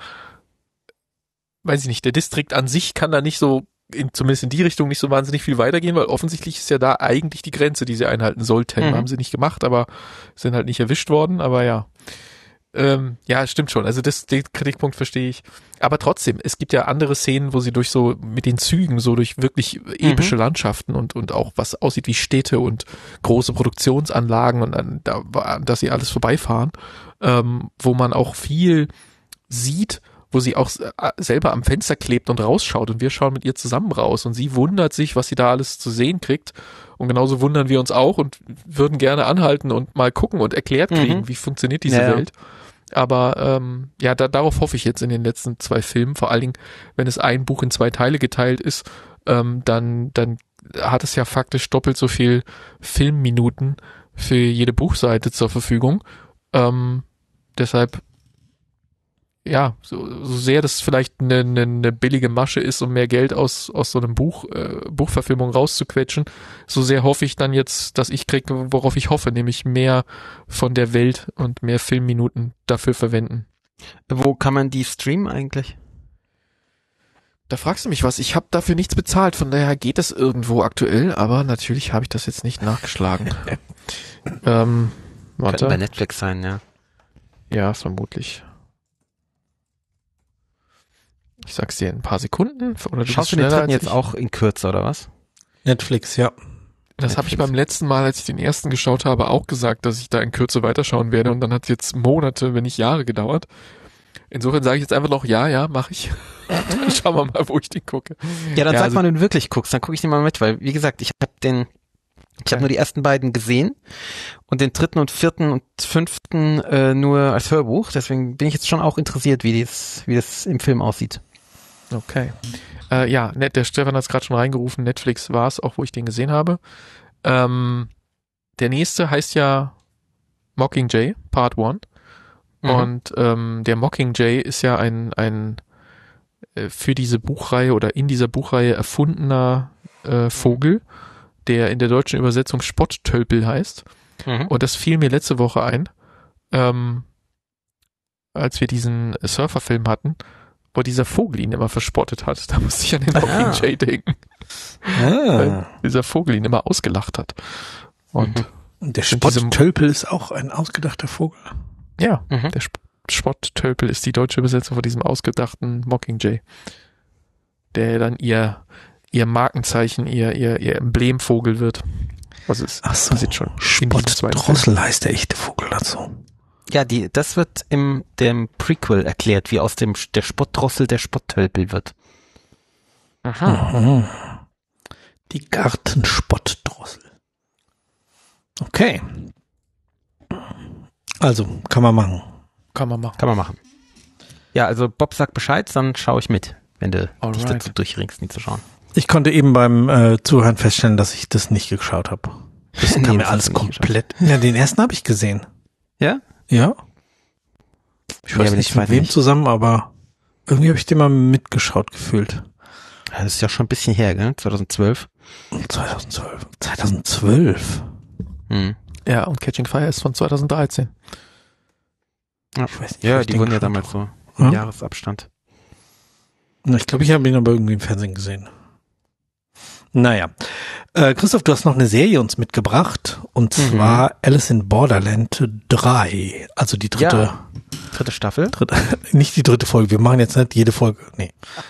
weiß ich nicht, der Distrikt an sich kann da nicht so, in, zumindest in die Richtung, nicht so wahnsinnig viel weitergehen, weil offensichtlich ist ja da eigentlich die Grenze, die sie einhalten sollten. Mhm. Haben sie nicht gemacht, aber sind halt nicht erwischt worden, aber ja. Ähm, ja, stimmt schon. Also das, den Kritikpunkt verstehe ich. Aber trotzdem, es gibt ja andere Szenen, wo sie durch so, mit den Zügen, so durch wirklich epische Landschaften und, und auch was aussieht wie Städte und große Produktionsanlagen und an, da, dass sie alles vorbeifahren, ähm, wo man auch viel sieht, wo sie auch äh, selber am Fenster klebt und rausschaut und wir schauen mit ihr zusammen raus und sie wundert sich, was sie da alles zu sehen kriegt und genauso wundern wir uns auch und würden gerne anhalten und mal gucken und erklärt kriegen, Mhm. wie funktioniert diese Ja, ja. Welt. Aber ähm, ja, da, darauf hoffe ich jetzt in den letzten zwei Filmen, vor allen Dingen, wenn es ein Buch in zwei Teile geteilt ist, ähm, dann, dann hat es ja faktisch doppelt so viel Filmminuten für jede Buchseite zur Verfügung. Ähm, deshalb ja, so, so sehr das vielleicht eine, eine, eine billige Masche ist, um mehr Geld aus, aus so einem Buch, äh, Buchverfilmung rauszuquetschen, so sehr hoffe ich dann jetzt, dass ich kriege, worauf ich hoffe, nämlich mehr von der Welt und mehr Filmminuten dafür verwenden. Wo kann man die streamen eigentlich? Da fragst du mich was, ich habe dafür nichts bezahlt, von daher geht es irgendwo aktuell, aber natürlich habe ich das jetzt nicht nachgeschlagen. ähm, Könnte bei warte, Netflix sein, ja. ja, vermutlich. Ich sag's dir in ein paar Sekunden. Oder du Schaust bist du den schneller dritten als jetzt ich. auch in Kürze, oder was? Netflix, ja. Das habe ich Netflix. beim letzten Mal, als ich den ersten geschaut habe, auch gesagt, dass ich da in Kürze weiterschauen werde und dann hat es jetzt Monate, wenn nicht Jahre gedauert. Insofern sage ich jetzt einfach noch, ja, ja, mache ich. Dann schauen wir mal, wo ich den gucke. Ja, dann Ja, sag also- mal, wenn du wirklich guckst, dann gucke ich den mal mit, weil, wie gesagt, ich habe den, ich habe nur die ersten beiden gesehen und den dritten und vierten und fünften äh, nur als Hörbuch, deswegen bin ich jetzt schon auch interessiert, wie das, wie das im Film aussieht. Okay. Äh, ja, net, der Stefan hat es gerade schon reingerufen, Netflix war es, auch wo ich den gesehen habe. Ähm, der nächste heißt ja Mockingjay, Part One. Mhm. Und ähm, der Mockingjay ist ja ein, ein äh, für diese Buchreihe oder in dieser Buchreihe erfundener äh, Vogel, der in der deutschen Übersetzung Spotttölpel heißt. Mhm. Und das fiel mir letzte Woche ein, ähm, als wir diesen Surferfilm hatten, wo dieser Vogel ihn immer verspottet hat. Da musste ich an den Ah. Mockingjay denken, weil dieser Vogel ihn immer ausgelacht hat. Und Mhm. Und der Sind diese- Spotttölpel ist auch ein ausgedachter Vogel. ja, Mhm. der Sp Spotttölpel ist die deutsche Übersetzung von diesem ausgedachten Mockingjay, der dann ihr ihr Markenzeichen, ihr ihr ihr Emblemvogel wird. Was ist? Ach so, passiert schon in diesem zweiten Film. Spottdrossel heißt der echte Vogel dazu. Ja, die, das wird im dem Prequel erklärt, wie aus dem der Spottdrossel der Spotttölpel wird. Aha. Mhm. Die Gartenspottdrossel. Okay. Also, kann man machen. Kann man machen. Kann man machen. Ja, also Bob sagt Bescheid, dann schaue ich mit, wenn du dich Alright. dazu durchringst, nie zu schauen. Ich konnte eben beim äh, Zuhören feststellen, dass ich das nicht geschaut habe. Das Nee, kam mir das alles hast du nicht komplett. Ja, den ersten habe ich gesehen. Ja? Ja. Ich Ja, weiß aber nicht ich mit weiß wem nicht. zusammen, aber irgendwie habe ich den mal mitgeschaut gefühlt. Ja, das ist ja schon ein bisschen her, gell? zweitausendzwölf. zweitausendzwölf. zweitausendzwölf. Hm. Ja, und Catching Fire ist von zweitausenddreizehn. Ja, Ich weiß nicht, wo ja ich die den wurden ja geschaut damals habe. so im Ja? Jahresabstand. Na, Ich glaube, ich habe ihn aber irgendwie im Fernsehen gesehen. Naja. Äh, Christoph, du hast noch eine Serie uns mitgebracht und Mhm. zwar Alice in Borderland drei, also die dritte, Ja. Dritte Staffel. dritte nicht die dritte Folge, wir machen jetzt nicht jede Folge, nee.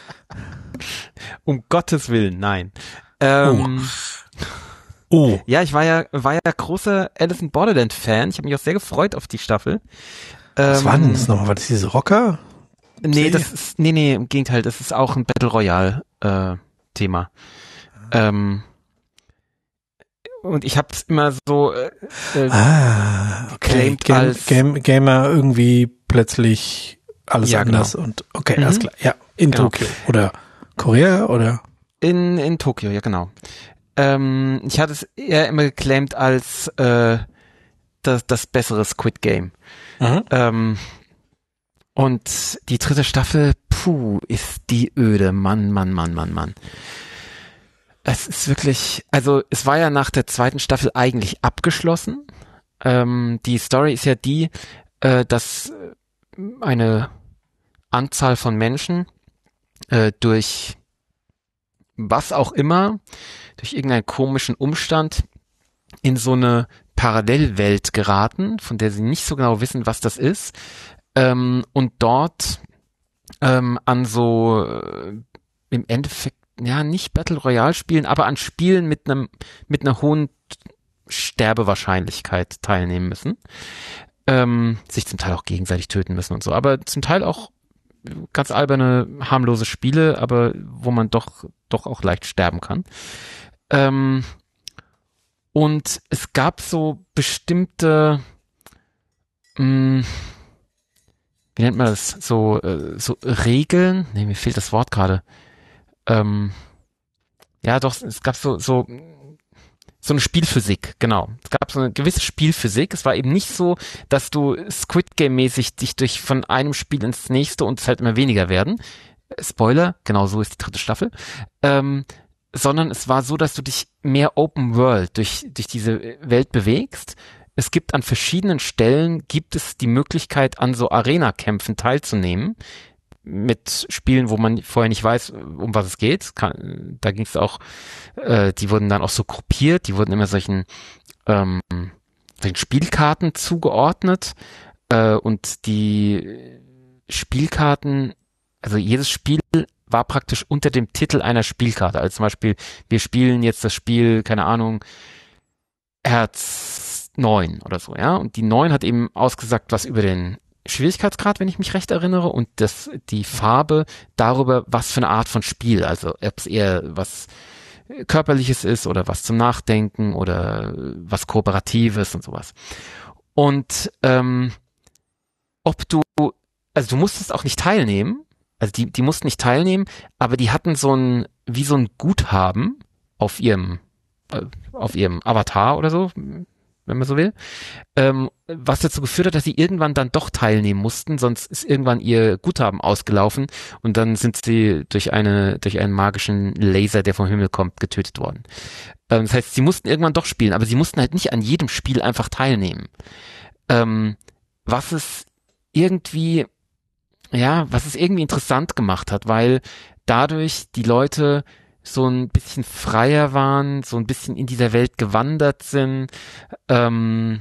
Um Gottes Willen, nein. Ähm, Oh, Ja, ich war ja, war ja großer Alice in Borderland Fan. Ich habe mich auch sehr gefreut auf die Staffel. was ähm, war denn das nochmal? War das diese Rocker? Nee, das ist, nee, nee, im Gegenteil, das ist auch ein Battle Royale äh, Thema. Ähm, und ich habe es immer so äh, äh, Ah, okay. claimed Game, als- Game, Gamer irgendwie plötzlich alles Ja, anders genau. und okay, Mhm. alles klar. Ja, in Genau. Tokio oder Korea oder? in in Tokio, ja genau. Ähm, ich hatte es eher immer geclaimed als äh, das, das bessere Squid Game. Mhm. Ähm, und die dritte Staffel, puh, ist die öde. Mann, Mann, Mann, Mann, Mann. Es ist wirklich, also es war ja nach der zweiten Staffel eigentlich abgeschlossen. Ähm, die Story ist ja die, äh, dass eine Anzahl von Menschen äh, durch was auch immer, durch irgendeinen komischen Umstand in so eine Parallelwelt geraten, von der sie nicht so genau wissen, was das ist, ähm, und dort ähm, an so äh, im Endeffekt, ja, nicht Battle Royale spielen, aber an Spielen mit einem mit einer hohen Sterbewahrscheinlichkeit teilnehmen müssen, ähm, sich zum Teil auch gegenseitig töten müssen und so, aber zum Teil auch ganz alberne, harmlose Spiele, aber wo man doch doch auch leicht sterben kann. Ähm, und es gab so bestimmte, mh, wie nennt man das, so äh, so Regeln, nee, mir fehlt das Wort gerade. Ähm, ja, doch, es gab so so so eine Spielphysik, genau. Es gab so eine gewisse Spielphysik. Es war eben nicht so, dass du Squid Game-mäßig dich durch von einem Spiel ins nächste und es halt immer weniger werden. Spoiler, genau so ist die dritte Staffel. Ähm, sondern es war so, dass du dich mehr Open World durch, durch diese Welt bewegst. Es gibt an verschiedenen Stellen, gibt es die Möglichkeit, an so Arena-Kämpfen teilzunehmen. Mit Spielen, wo man vorher nicht weiß, um was es geht. Kann, da ging es auch, äh, die wurden dann auch so gruppiert, die wurden immer solchen, ähm, solchen Spielkarten zugeordnet, äh, und die Spielkarten, also jedes Spiel war praktisch unter dem Titel einer Spielkarte. Also zum Beispiel, wir spielen jetzt das Spiel, keine Ahnung, Herz neun oder so, ja. Und die neun hat eben ausgesagt, was über den Schwierigkeitsgrad, wenn ich mich recht erinnere, und das, die Farbe darüber, was für eine Art von Spiel, also ob es eher was Körperliches ist oder was zum Nachdenken oder was Kooperatives und sowas. Und ähm, ob du, also du musstest auch nicht teilnehmen, also die, die mussten nicht teilnehmen, aber die hatten so ein, wie so ein Guthaben auf ihrem, äh, auf ihrem Avatar oder so, wenn man so will, ähm, was dazu geführt hat, dass sie irgendwann dann doch teilnehmen mussten, sonst ist irgendwann ihr Guthaben ausgelaufen und dann sind sie durch eine durch einen magischen Laser, der vom Himmel kommt, getötet worden. Ähm, das heißt, sie mussten irgendwann doch spielen, aber sie mussten halt nicht an jedem Spiel einfach teilnehmen. Ähm, was es irgendwie, ja, was es irgendwie interessant gemacht hat, weil dadurch die Leute so ein bisschen freier waren, so ein bisschen in dieser Welt gewandert sind, ähm,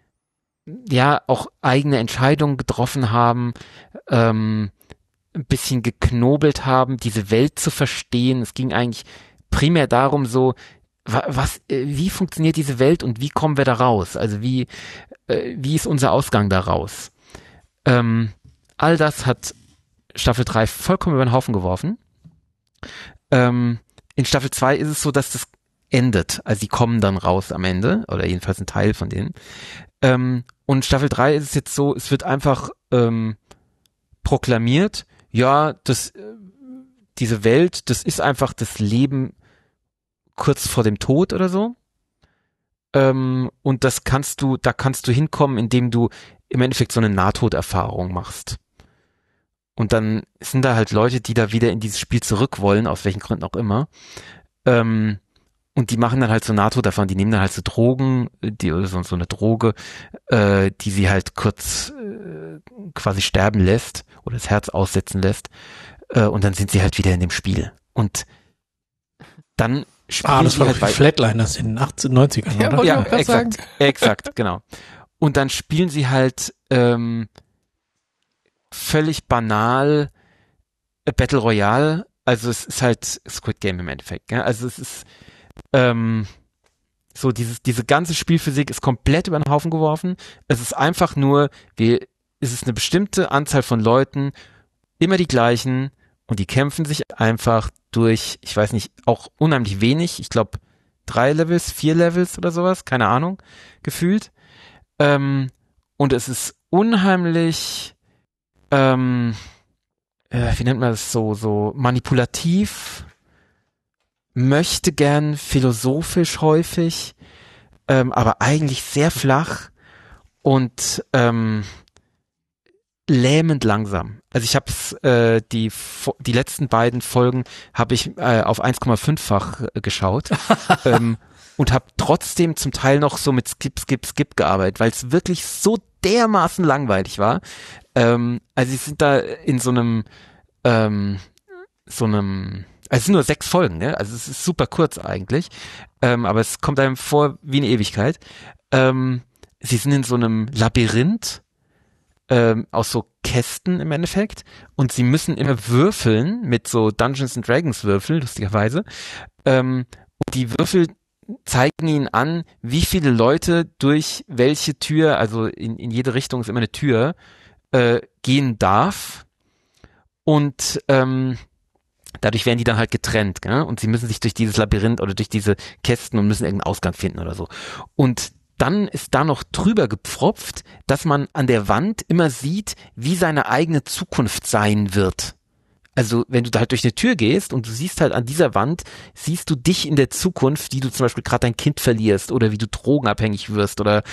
ja, auch eigene Entscheidungen getroffen haben, ähm, ein bisschen geknobelt haben, diese Welt zu verstehen. Es ging eigentlich primär darum, so, wa- was, äh, wie funktioniert diese Welt und wie kommen wir da raus? Also wie, äh, wie ist unser Ausgang da raus? Ähm, all das hat Staffel drei vollkommen über den Haufen geworfen. Ähm, in Staffel zwei ist es so, dass das endet. Also die kommen dann raus am Ende, oder jedenfalls ein Teil von denen. Ähm, und Staffel drei ist es jetzt so, es wird einfach ähm, proklamiert, ja, das, äh, diese Welt, das ist einfach das Leben kurz vor dem Tod oder so. Ähm, und das kannst du, da kannst du hinkommen, indem du im Endeffekt so eine Nahtoderfahrung machst. Und dann sind da halt Leute, die da wieder in dieses Spiel zurück wollen, aus welchen Gründen auch immer. Ähm, und die machen dann halt so Nahtoderfahrungen, die nehmen dann halt so Drogen, die, oder so, so eine Droge, äh, die sie halt kurz äh, quasi sterben lässt oder das Herz aussetzen lässt. Äh, und dann sind sie halt wieder in dem Spiel. Und dann spielen Ah, das sie war halt doch bei wie Flatliners in den achtziger, neunzigern, Ja, oder? wollte ich ja, auch grad exakt, sagen. exakt, genau. Und dann spielen sie halt ähm, völlig banal äh, Battle Royale. Also es ist halt Squid Game im Endeffekt. Gell? Also es ist ähm, so dieses diese ganze Spielphysik ist komplett über den Haufen geworfen. Es ist einfach nur, wir, es ist eine bestimmte Anzahl von Leuten, immer die gleichen, und die kämpfen sich einfach durch, ich weiß nicht, auch unheimlich wenig. Ich glaube drei Levels, vier Levels oder sowas, keine Ahnung, gefühlt. Ähm, und es ist unheimlich, ähm, äh, wie nennt man das so, so manipulativ, möchte gern philosophisch häufig, ähm, aber eigentlich sehr flach und ähm, lähmend langsam. Also ich habe äh, die die letzten beiden Folgen habe ich äh, auf eins Komma fünf-fach äh, geschaut ähm, und habe trotzdem zum Teil noch so mit Skip, Skip, Skip gearbeitet, weil es wirklich so dermaßen langweilig war. Ähm, also sie sind da in so einem ähm, so einem, also es sind nur sechs Folgen, ne? Also es ist super kurz eigentlich, ähm, aber es kommt einem vor wie eine Ewigkeit. Ähm, sie sind in so einem Labyrinth ähm, aus so Kästen im Endeffekt, und sie müssen immer würfeln mit so Dungeons and Dragons Würfel, lustigerweise. Ähm, und die Würfel zeigen ihnen an, wie viele Leute durch welche Tür, also in, in jede Richtung ist immer eine Tür, äh, gehen darf. Und ähm, dadurch werden die dann halt getrennt, gell? Und sie müssen sich durch dieses Labyrinth oder durch diese Kästen und müssen irgendeinen Ausgang finden oder so. Und dann ist da noch drüber gepfropft, dass man an der Wand immer sieht, wie seine eigene Zukunft sein wird. Also wenn du da halt durch eine Tür gehst und du siehst halt an dieser Wand, siehst du dich in der Zukunft, wie du zum Beispiel gerade dein Kind verlierst oder wie du drogenabhängig wirst oder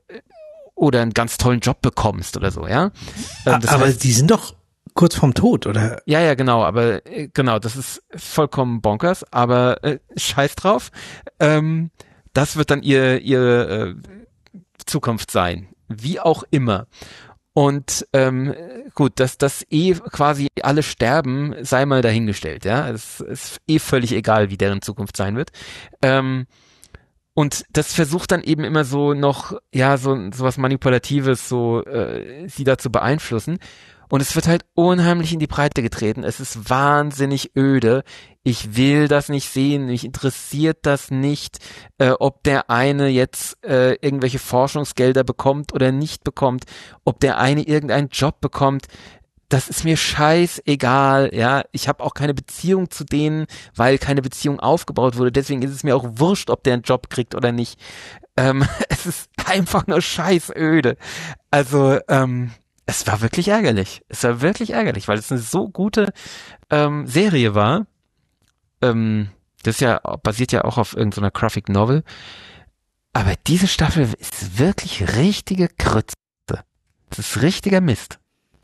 oder einen ganz tollen Job bekommst oder so, ja. Ähm, das aber heißt, die sind doch kurz vorm Tod, oder? Ja, ja, genau, aber äh, genau, das ist vollkommen bonkers, aber äh, scheiß drauf. Ähm, das wird dann ihr ihr äh, Zukunft sein, wie auch immer. Und ähm, gut, dass das eh quasi alle sterben, sei mal dahingestellt, ja. Es ist eh völlig egal, wie deren Zukunft sein wird. Ähm, und das versucht dann eben immer so noch, ja, so so was Manipulatives, so äh, sie da zu beeinflussen. Und es wird halt unheimlich in die Breite getreten. Es ist wahnsinnig öde. Ich will das nicht sehen. Mich interessiert das nicht, äh, ob der eine jetzt äh, irgendwelche Forschungsgelder bekommt oder nicht bekommt, ob der eine irgendeinen Job bekommt. Das ist mir scheißegal, ja. Ich habe auch keine Beziehung zu denen, weil keine Beziehung aufgebaut wurde. Deswegen ist es mir auch wurscht, ob der einen Job kriegt oder nicht. Ähm, es ist einfach nur scheißöde. Also, ähm, es war wirklich ärgerlich. Es war wirklich ärgerlich, weil es eine so gute ähm, Serie war. Ähm, das ist ja, basiert ja auch auf irgendeiner Graphic Novel. Aber diese Staffel ist wirklich richtige Krütze. Das ist richtiger Mist.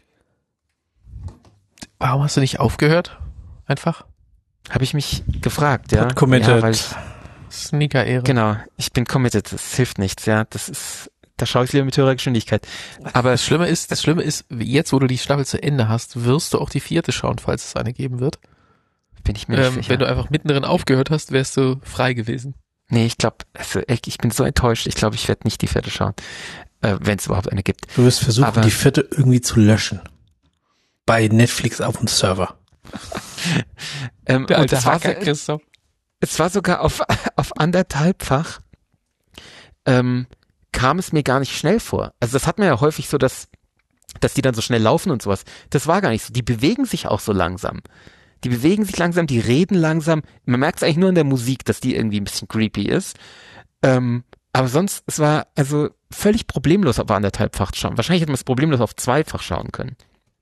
Warum hast du nicht aufgehört? Einfach? Habe ich mich gefragt, ja. Not committed. Ja, weil ich, Sneaker-Ehre. genau, ich bin committed. Das hilft nichts, ja. Das ist, da schaue ich lieber mit höherer Geschwindigkeit. Aber Das Schlimme ist, das Schlimme ist, jetzt wo du die Staffel zu Ende hast, wirst du auch die vierte schauen, falls es eine geben wird. bin ich mir nicht Ähm, sicher. wenn du einfach mittendrin aufgehört hast, wärst du frei gewesen. Nee, ich glaube, also, ich bin so enttäuscht. Ich glaube, ich werde nicht die vierte schauen. Äh, wenn es überhaupt eine gibt. Du wirst versuchen, Aber- die vierte irgendwie zu löschen. Bei Netflix auf dem Server. Ähm, Der und alte es war, Hacker so, Christoph. es war sogar auf, auf anderthalbfach, ähm, kam es mir gar nicht schnell vor. Also das hat man ja häufig so, dass, dass die dann so schnell laufen und sowas. Das war gar nicht so. Die bewegen sich auch so langsam. Die bewegen sich langsam, die reden langsam. Man merkt es eigentlich nur in der Musik, dass die irgendwie ein bisschen creepy ist. Ähm, aber sonst, es war also völlig problemlos auf anderthalbfach schauen. Wahrscheinlich hätte man es problemlos auf zweifach schauen können.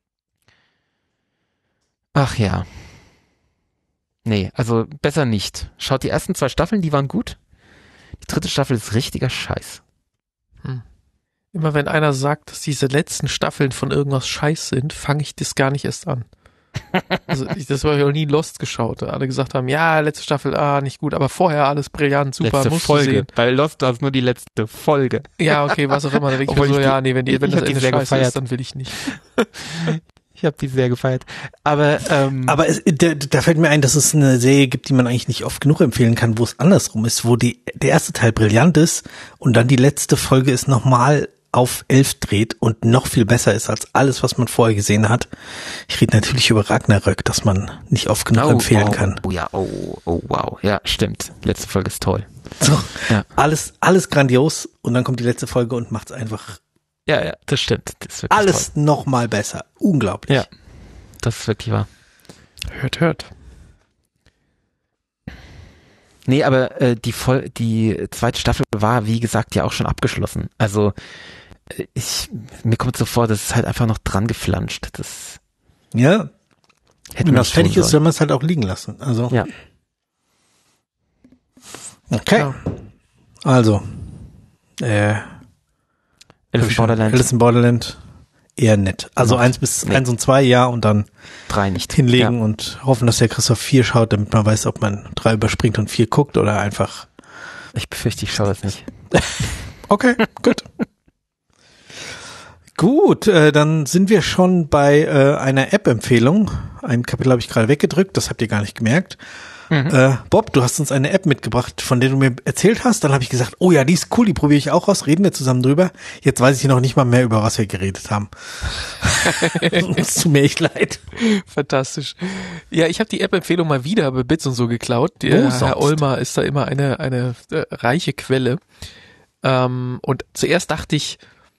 Ach ja. Nee, also besser nicht. Schaut die ersten zwei Staffeln, die waren gut. Die dritte Staffel ist richtiger Scheiß. Immer wenn einer sagt, dass diese letzten Staffeln von irgendwas scheiß sind, fange ich das gar nicht erst an. Also ich, das war ja noch nie Lost geschaut. Alle gesagt haben, ja, letzte Staffel, ah, nicht gut, aber vorher alles brillant, super, letzte musst Folge. du sehen. Bei Lost war es nur die letzte Folge. Ja, okay, was auch immer. Da denke ich mir Obwohl so, ich die- ja, nee, wenn, die, ich wenn das hab die Ende sehr scheiße gefeiert. ist, dann will ich nicht. Ich habe die sehr gefeiert. Aber ähm, Aber es, da, da fällt mir ein, dass es eine Serie gibt, die man eigentlich nicht oft genug empfehlen kann, wo es andersrum ist, wo die der erste Teil brillant ist und dann die letzte Folge ist nochmal auf elf dreht und noch viel besser ist als alles, was man vorher gesehen hat. Ich rede natürlich über Ragnarök, das man nicht oft genug oh, empfehlen oh, kann. Oh ja, oh, oh wow. Ja, stimmt. Letzte Folge ist toll. So, ja. alles, alles grandios und dann kommt die letzte Folge und macht's einfach Ja, ja, das stimmt. Das ist wirklich alles toll. noch mal besser. Unglaublich. Ja, das ist wirklich wahr. Hört, hört. Nee, aber äh, die Voll die zweite Staffel war, wie gesagt, ja auch schon abgeschlossen. Also äh, ich mir kommt so vor, das ist halt einfach noch dran geflanscht. Das Ja. hätte Wenn man das nicht fertig tun ist, sollen. soll man es halt auch liegen lassen. Also. Ja. Okay. Ja. Also. Äh, Alice in Borderland Alice in Borderland eher nett. Also Noch. eins bis Nee. eins und zwei ja und dann drei nicht. hinlegen Ja. und hoffen, dass der Christoph vier schaut, damit man weiß, ob man drei überspringt und vier guckt oder einfach. Ich befürchte, ich schaue das nicht. Okay, gut. Gut, äh, dann sind wir schon bei äh, einer App-Empfehlung. Ein Kapitel habe ich gerade weggedrückt, das habt ihr gar nicht gemerkt. Mhm. Äh, Bob, du hast uns eine App mitgebracht, von der du mir erzählt hast. Dann habe ich gesagt, oh ja, die ist cool, die probiere ich auch aus. Reden wir zusammen drüber. Jetzt weiß ich noch nicht mal mehr, über was wir geredet haben. Es tut mir echt leid. Fantastisch. Ja, ich habe die App-Empfehlung mal wieder bei Bits und so geklaut. Der Wo sonst? Herr Olmer ist da immer eine eine äh, reiche Quelle. Ähm, und zuerst dachte ich,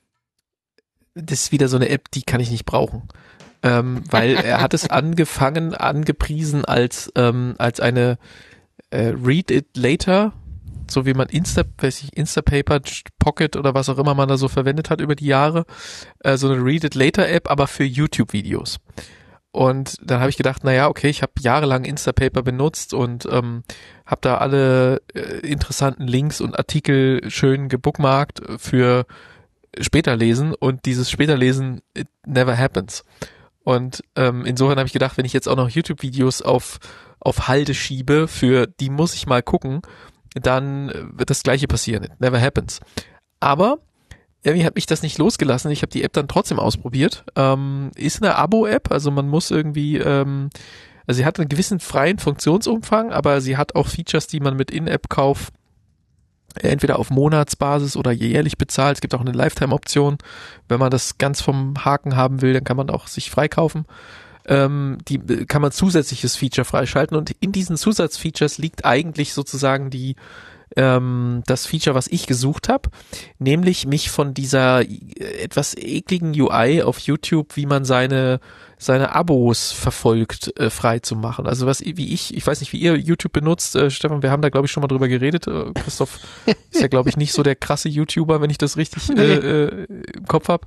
das ist wieder so eine App, die kann ich nicht brauchen. Ähm, weil er hat es angefangen, angepriesen als ähm, als eine äh, Read It Later, so wie man Insta, weiß ich, Instapaper, Pocket oder was auch immer man da so verwendet hat über die Jahre, äh, so eine Read It Later App, aber für YouTube-Videos. Und dann habe ich gedacht, naja, okay, ich habe jahrelang Instapaper benutzt und ähm, habe da alle äh, interessanten Links und Artikel schön gebookmarkt für später lesen und dieses später lesen, it never happens. Und ähm, insofern habe ich gedacht, wenn ich jetzt auch noch YouTube-Videos auf auf Halde schiebe, für die muss ich mal gucken, dann wird das Gleiche passieren. It never happens. Aber irgendwie hat mich das nicht losgelassen. Ich habe die App dann trotzdem ausprobiert. Ähm, ist eine Abo-App, also man muss irgendwie, ähm, also sie hat einen gewissen freien Funktionsumfang, aber sie hat auch Features, die man mit In-App-Kauf entweder auf Monatsbasis oder jährlich bezahlt. Es gibt auch eine Lifetime-Option. Wenn man das ganz vom Haken haben will, dann kann man auch sich freikaufen. Ähm, die kann man zusätzliches Feature freischalten und in diesen Zusatzfeatures liegt eigentlich sozusagen die ähm, das Feature, was ich gesucht habe, nämlich mich von dieser etwas ekligen U I auf YouTube, wie man seine seine Abos verfolgt, äh, frei zu machen. Also was wie ich, ich weiß nicht, wie ihr YouTube benutzt, äh, Stefan, wir haben da glaube ich schon mal drüber geredet. Äh, Christoph ist ja glaube ich nicht so der krasse YouTuber, wenn ich das richtig äh, äh, im Kopf habe.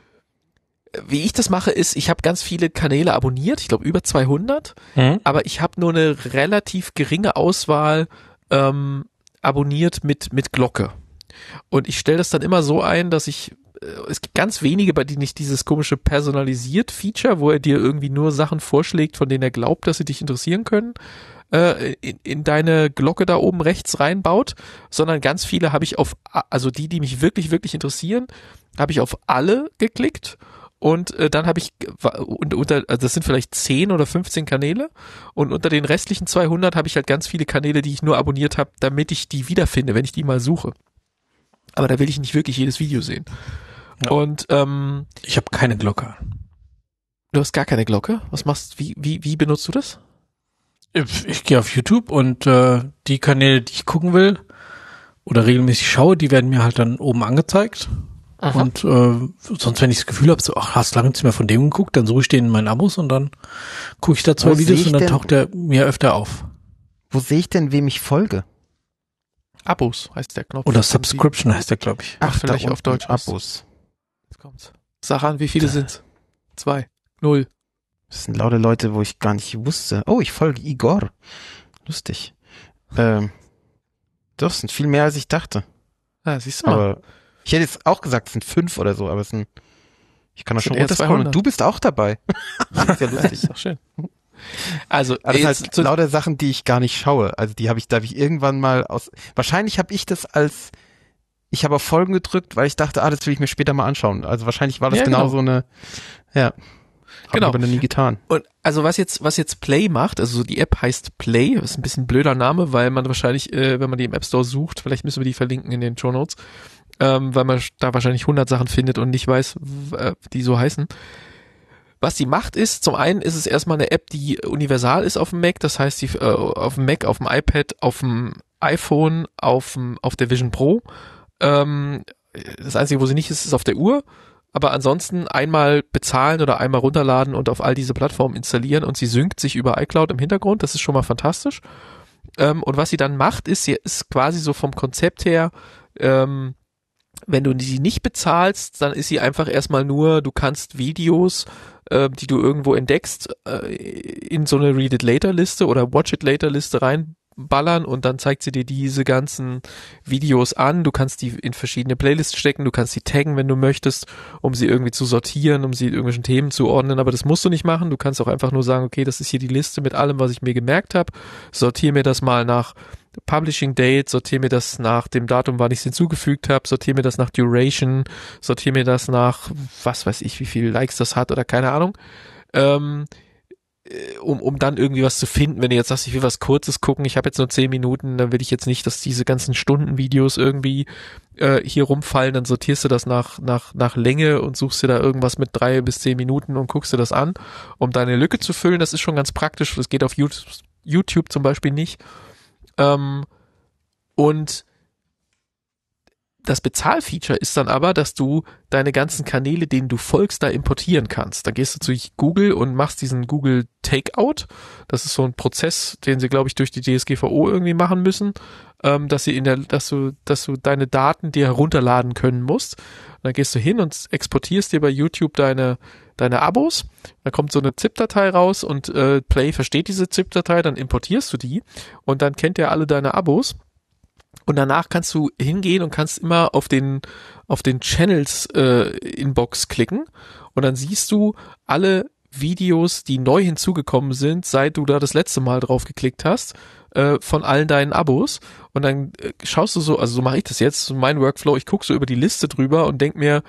Wie ich das mache, ist, ich habe ganz viele Kanäle abonniert, ich glaube über zweihundert, Mhm. aber ich habe nur eine relativ geringe Auswahl ähm, abonniert mit mit Glocke. Und ich stelle das dann immer so ein, dass ich, äh, es gibt ganz wenige, bei denen ich dieses komische personalisiert Feature, wo er dir irgendwie nur Sachen vorschlägt, von denen er glaubt, dass sie dich interessieren können, äh, in, in deine Glocke da oben rechts reinbaut, sondern ganz viele habe ich auf, also die, die mich wirklich, wirklich interessieren, habe ich auf alle geklickt. Und äh, dann habe ich, und unter, also das sind vielleicht zehn oder fünfzehn Kanäle und unter den restlichen zweihundert habe ich halt ganz viele Kanäle, die ich nur abonniert habe, damit ich die wiederfinde, wenn ich die mal suche. Aber da will ich nicht wirklich jedes Video sehen. Ja. Und ähm, Ich habe keine Glocke. du hast gar keine Glocke? Was machst, wie, wie, wie benutzt du das? Ich, ich gehe auf YouTube und äh, die Kanäle, die ich gucken will oder regelmäßig schaue, die werden mir halt dann oben angezeigt. Aha. Und äh, sonst, wenn ich das Gefühl habe, so, ach, hast lange nichts mehr von dem geguckt, dann suche ich den in meinen Abos und dann gucke ich da zwei Wo Videos sehe ich und dann denn- taucht der mir öfter auf. Wo sehe ich denn, wem ich folge? Abos heißt der Knopf. Oder Subscription heißt der, glaube ich. Ach, vielleicht da auf unten Deutsch was. Abos. Jetzt kommt's. Sag an, wie viele sind's? Zwei. Null. Das sind lauter Leute, wo ich gar nicht wusste. Oh, ich folge Igor. Lustig. Ähm, das sind viel mehr, als ich dachte. Ah, siehst du mal. Aber ich hätte jetzt auch gesagt, es sind fünf oder so, aber es sind, ich kann das Sind schon eher runterscrollen. zweihundert. Du bist auch dabei. Das ist ja lustig. ist doch schön. Also, Aber das jetzt sind halt zu, lauter Sachen, die ich gar nicht schaue. Also die habe ich, da habe ich irgendwann mal aus, wahrscheinlich habe ich das als, ich habe auf Folgen gedrückt, weil ich dachte, ah, das will ich mir später mal anschauen. Also wahrscheinlich war das Ja, genau, genau. so eine, ja. Hab Genau. ich aber noch nie getan. Und also was jetzt, was jetzt Play macht, also die App heißt Play, ist ein bisschen ein blöder Name, weil man wahrscheinlich, äh, wenn man die im App Store sucht, vielleicht müssen wir die verlinken in den Shownotes, ähm, weil man da wahrscheinlich hundert Sachen findet und nicht weiß, w- äh, die so heißen. Was die macht ist, zum einen ist es erstmal eine App, die universal ist auf dem Mac, das heißt, die äh, auf dem Mac, auf dem iPad, auf dem iPhone, auf dem, auf der Vision Pro. Ähm, das Einzige, wo sie nicht ist, ist auf der Uhr. Aber ansonsten einmal bezahlen oder einmal runterladen und auf all diese Plattformen installieren und sie synkt sich über iCloud im Hintergrund. Das ist schon mal fantastisch. Ähm, und was sie dann macht, ist, sie ist quasi so vom Konzept her, ähm, wenn du sie nicht bezahlst, dann ist sie einfach erstmal nur, du kannst Videos, äh, die du irgendwo entdeckst, äh, in so eine Read It Later Liste oder Watch It Later Liste reinballern und dann zeigt sie dir diese ganzen Videos an. Du kannst die in verschiedene Playlists stecken, du kannst sie taggen, wenn du möchtest, um sie irgendwie zu sortieren, um sie irgendwelchen Themen zu ordnen, aber das musst du nicht machen. Du kannst auch einfach nur sagen, okay, das ist hier die Liste mit allem, was ich mir gemerkt habe. Sortiere mir das mal nach Publishing Date, sortiere mir das nach dem Datum, wann ich es hinzugefügt habe, sortiere mir das nach Duration, sortiere mir das nach, was weiß ich, wie viele Likes das hat oder keine Ahnung, ähm, um, um dann irgendwie was zu finden. Wenn du jetzt sagst, ich will was Kurzes gucken, ich habe jetzt nur zehn Minuten, dann will ich jetzt nicht, dass diese ganzen Stundenvideos irgendwie äh, hier rumfallen, dann sortierst du das nach, nach, nach Länge und suchst dir da irgendwas mit drei bis zehn Minuten und guckst dir das an, um deine Lücke zu füllen. Das ist schon ganz praktisch, das geht auf YouTube, YouTube zum Beispiel nicht. Ähm, und das Bezahlfeature ist dann aber, dass du deine ganzen Kanäle, denen du folgst, da importieren kannst. Da gehst du zu Google und machst diesen Google Takeout. Das ist so ein Prozess, den sie, glaube ich, durch die D S G V O irgendwie machen müssen, ähm, dass sie in der, dass du, dass du deine Daten dir herunterladen können musst. Und dann gehst du hin und exportierst dir bei YouTube deine deine Abos, da kommt so eine ZIP-Datei raus und äh, Play versteht diese ZIP-Datei, dann importierst du die und dann kennt er alle deine Abos und danach kannst du hingehen und kannst immer auf den auf den Channels äh, Inbox klicken und dann siehst du alle Videos, die neu hinzugekommen sind, seit du da das letzte Mal drauf geklickt hast, äh, von allen deinen Abos und dann äh, schaust du so, also so mache ich das jetzt, so mein Workflow, ich gucke so über die Liste drüber und denk mir,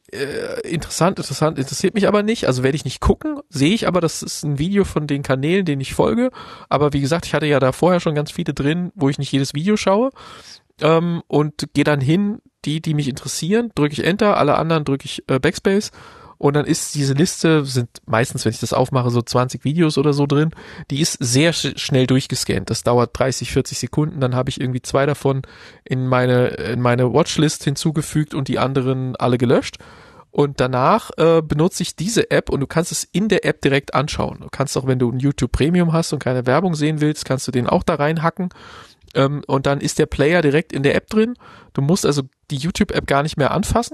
Äh, interessant, interessant, interessiert mich aber nicht, also werde ich nicht gucken, sehe ich aber, das ist ein Video von den Kanälen, denen ich folge, aber wie gesagt, ich hatte ja da vorher schon ganz viele drin, wo ich nicht jedes Video schaue ähm, und gehe dann hin, die, die mich interessieren, drücke ich Enter, alle anderen drücke ich äh, Backspace und dann ist diese Liste, sind meistens, wenn ich das aufmache, so zwanzig Videos oder so drin, die ist sehr sch- schnell durchgescannt. Das dauert dreißig, vierzig Sekunden, dann habe ich irgendwie zwei davon in meine in meine Watchlist hinzugefügt und die anderen alle gelöscht. Und danach äh, benutze ich diese App und du kannst es in der App direkt anschauen. Du kannst auch, wenn du ein YouTube Premium hast und keine Werbung sehen willst, kannst du den auch da reinhacken. Ähm, und dann ist der Player direkt in der App drin. Du musst also die YouTube-App gar nicht mehr anfassen.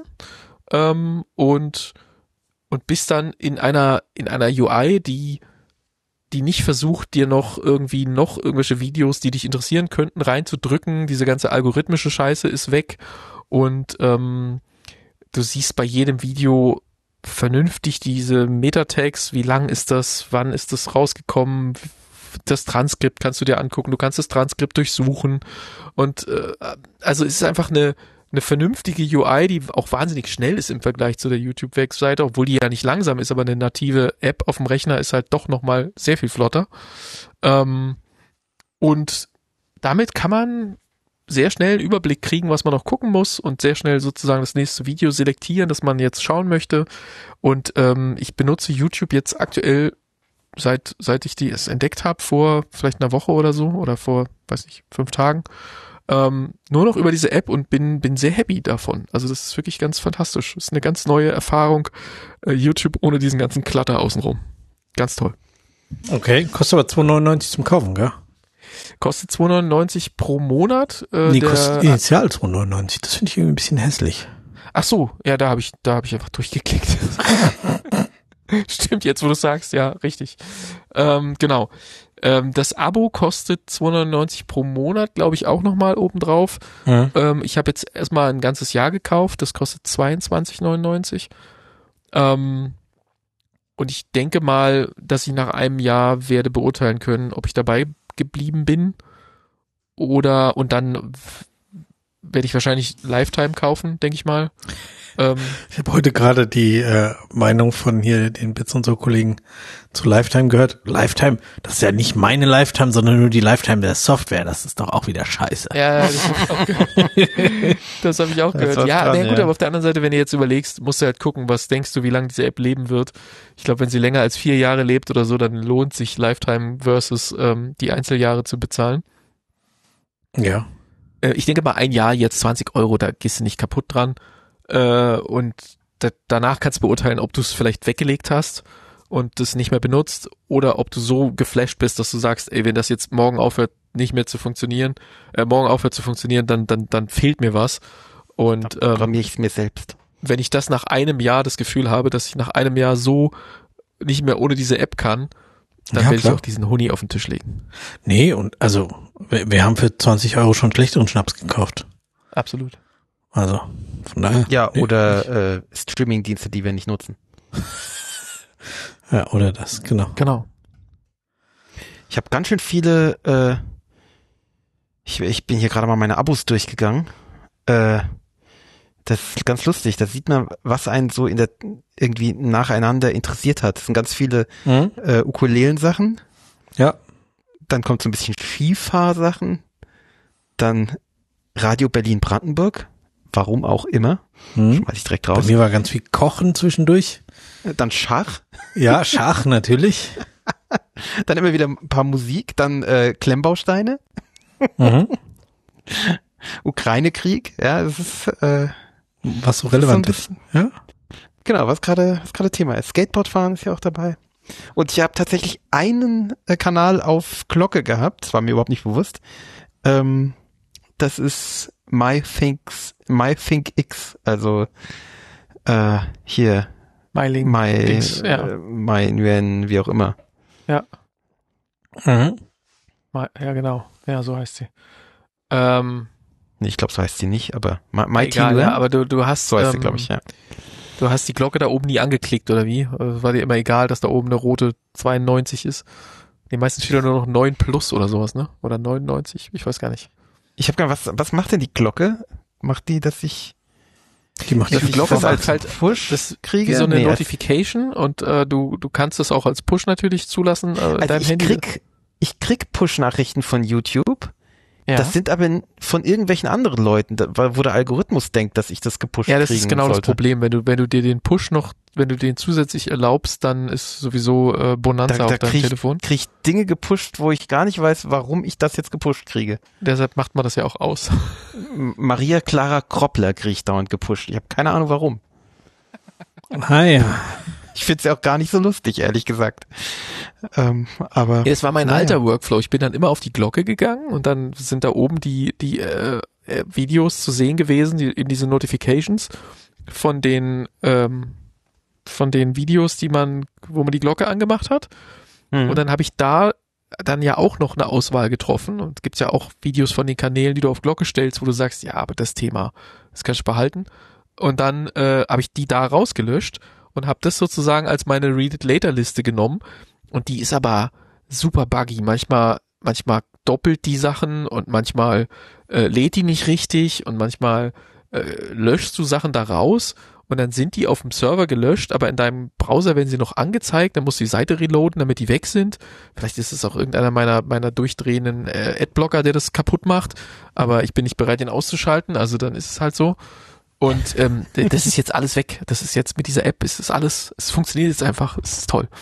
Ähm, und und bist dann in einer in einer U I, die die nicht versucht, dir noch irgendwie noch irgendwelche Videos, die dich interessieren könnten, reinzudrücken. Diese ganze algorithmische Scheiße ist weg und ähm, du siehst bei jedem Video vernünftig diese Meta-Tags, wie lang ist das, wann ist das rausgekommen, das Transkript kannst du dir angucken, du kannst das Transkript durchsuchen und äh, also es ist einfach eine eine vernünftige U I, die auch wahnsinnig schnell ist im Vergleich zu der YouTube-Webseite, obwohl die ja nicht langsam ist, aber eine native App auf dem Rechner ist halt doch nochmal sehr viel flotter. Ähm, und damit kann man sehr schnell einen Überblick kriegen, was man noch gucken muss und sehr schnell sozusagen das nächste Video selektieren, das man jetzt schauen möchte. Und ähm, ich benutze YouTube jetzt aktuell, seit seit ich die es entdeckt habe, vor vielleicht einer Woche oder so oder vor, weiß nicht, fünf Tagen, Ähm, nur noch über diese App und bin bin sehr happy davon. Also das ist wirklich ganz fantastisch. Das ist eine ganz neue Erfahrung, äh, YouTube ohne diesen ganzen Klatter außenrum. Ganz toll. Okay, kostet aber zwei neunundneunzig zum Kaufen, gell? Kostet zwei neunundneunzig pro Monat. Äh, Nee, der, kostet initial zwei neunundneunzig. Das finde ich irgendwie ein bisschen hässlich. Ach so, ja, da habe ich da habe ich einfach durchgeklickt. Stimmt, jetzt wo du sagst, ja, richtig. Ähm, genau. Ähm, das Abo kostet zwei neunundneunzig pro Monat, glaube ich, auch nochmal obendrauf. Mhm. Ähm, ich habe jetzt erstmal ein ganzes Jahr gekauft, das kostet zweiundzwanzig neunundneunzig. Ähm, und ich denke mal, dass ich nach einem Jahr werde beurteilen können, ob ich dabei geblieben bin oder und dann werde ich wahrscheinlich Lifetime kaufen, denke ich mal. Ähm, ich habe heute gerade die äh, Meinung von hier den Bits und so Kollegen zu Lifetime gehört. Lifetime, das ist ja nicht meine Lifetime, sondern nur die Lifetime der Software. Das ist doch auch wieder scheiße. Ja, das habe ich auch gehört. Das habe ich auch gehört. Ja, dran, na gut, ja. Aber auf der anderen Seite, wenn du jetzt überlegst, musst du halt gucken, was denkst du, wie lange diese App leben wird. Ich glaube, wenn sie länger als vier Jahre lebt oder so, dann lohnt sich Lifetime versus ähm, die Einzeljahre zu bezahlen. Ja. Äh, ich denke mal, ein Jahr jetzt zwanzig Euro, da gehst du nicht kaputt dran. Äh, und da, danach kannst du beurteilen, ob du es vielleicht weggelegt hast und das nicht mehr benutzt oder ob du so geflasht bist, dass du sagst, ey, wenn das jetzt morgen aufhört, nicht mehr zu funktionieren, äh, morgen aufhört zu funktionieren, dann dann dann fehlt mir was. Und dann programmiere ich es mir selbst. Wenn ich das nach einem Jahr das Gefühl habe, dass ich nach einem Jahr so nicht mehr ohne diese App kann, dann ja, werde klar. ich auch diesen Honig auf den Tisch legen. Nee, und also wir, wir haben für zwanzig Euro schon schlechteren Schnaps gekauft. Absolut. Also von daher. Ja, nee, oder äh, Streaming-Dienste, die wir nicht nutzen. Ja, oder das, genau. Genau. Ich habe ganz schön viele, äh, ich, ich bin hier gerade mal meine Abos durchgegangen. Äh, das ist ganz lustig. Da sieht man, was einen so in der irgendwie nacheinander interessiert hat. Das sind ganz viele Mhm. äh, Ukulelen-Sachen. Ja. Dann kommt so ein bisschen Skifahr-Sachen. Dann Radio Berlin-Brandenburg. Warum auch immer. Mhm. Schmeiß ich direkt Bei raus. mir war ganz viel Kochen zwischendurch. Dann Schach. Ja, Schach natürlich. Dann immer wieder ein paar Musik. Dann äh, Klemmbausteine. Mhm. Ukraine-Krieg. Ja, das ist äh, Was so das relevant ist. ist. So ein bisschen- Ja. Genau, was gerade was gerade Thema ist. Skateboardfahren ist ja auch dabei. Und ich habe tatsächlich einen äh, Kanal auf Glocke gehabt. Das war mir überhaupt nicht bewusst. Ähm, das ist MyThinks, MyThinkX. Also äh, hier Meiling. My, Dings, ja. äh, My Nguyen, wie auch immer. Ja. Mhm. Ma- Ja, genau. Ja, so heißt sie. Ähm, Nee, ich glaube, so heißt sie nicht, aber My, My egal, Nguyen, ja, aber du, du hast, so heißt sie, ähm, glaube ich, ja. du hast die Glocke da oben nie angeklickt, oder wie? Also war dir immer egal, dass da oben eine rote zweiundneunzig ist? Die meisten steht da nur noch neun plus oder sowas, ne? Oder neunundneunzig? Ich weiß gar nicht. Ich habe gar was, was macht denn die Glocke? Macht die, dass ich Die macht dass Die ich Glocke ist vorwärts als halt Push das kriege? wie so eine Nee, Notification und äh, du du kannst es auch als Push natürlich zulassen äh, Also deinem ich Handy. krieg, ich krieg Push-Nachrichten von YouTube. ja. Das sind aber n- von irgendwelchen anderen Leuten, da, wo der Algorithmus denkt, dass ich das gepusht ja, das kriegen ist genau sollte. das Problem. Wenn du wenn du dir den Push noch, wenn du den zusätzlich erlaubst, dann ist sowieso äh, Bonanza Da, auf da deinem krieg, Telefon. krieg ich Dinge gepusht, wo ich gar nicht weiß, warum ich das jetzt gepusht kriege. Deshalb macht man das ja auch aus. M- Maria Clara Kroppler kriege ich dauernd gepusht. Ich habe keine Ahnung warum. Ah ja. Ich finde es ja auch gar nicht so lustig, ehrlich gesagt. Ähm, aber Ja, das war mein naja. alter Workflow. Ich bin dann immer auf die Glocke gegangen und dann sind da oben die die äh, äh, Videos zu sehen gewesen, die, in diese Notifications von den ähm, von den Videos, die man, wo man die Glocke angemacht hat. Mhm. Und dann habe ich da dann ja auch noch eine Auswahl getroffen. Und es gibt ja auch Videos von den Kanälen, die du auf Glocke stellst, wo du sagst, ja, aber das Thema, das kannst du behalten. Und dann äh, habe ich die da rausgelöscht und habe das sozusagen als meine Read It Later Liste genommen. Und die ist aber super buggy. Manchmal, manchmal doppelt die Sachen und manchmal äh, lädt die nicht richtig und manchmal äh, löschst du Sachen da raus und dann sind die auf dem Server gelöscht, aber in deinem Browser werden sie noch angezeigt, dann musst du die Seite reloaden, damit die weg sind. Vielleicht ist es auch irgendeiner meiner meiner durchdrehenden äh, Adblocker, der das kaputt macht, aber ich bin nicht bereit, ihn auszuschalten, also dann ist es halt so. Und ähm, das ist jetzt alles weg. Das ist jetzt mit dieser App, ist es alles, es funktioniert jetzt einfach, es ist toll.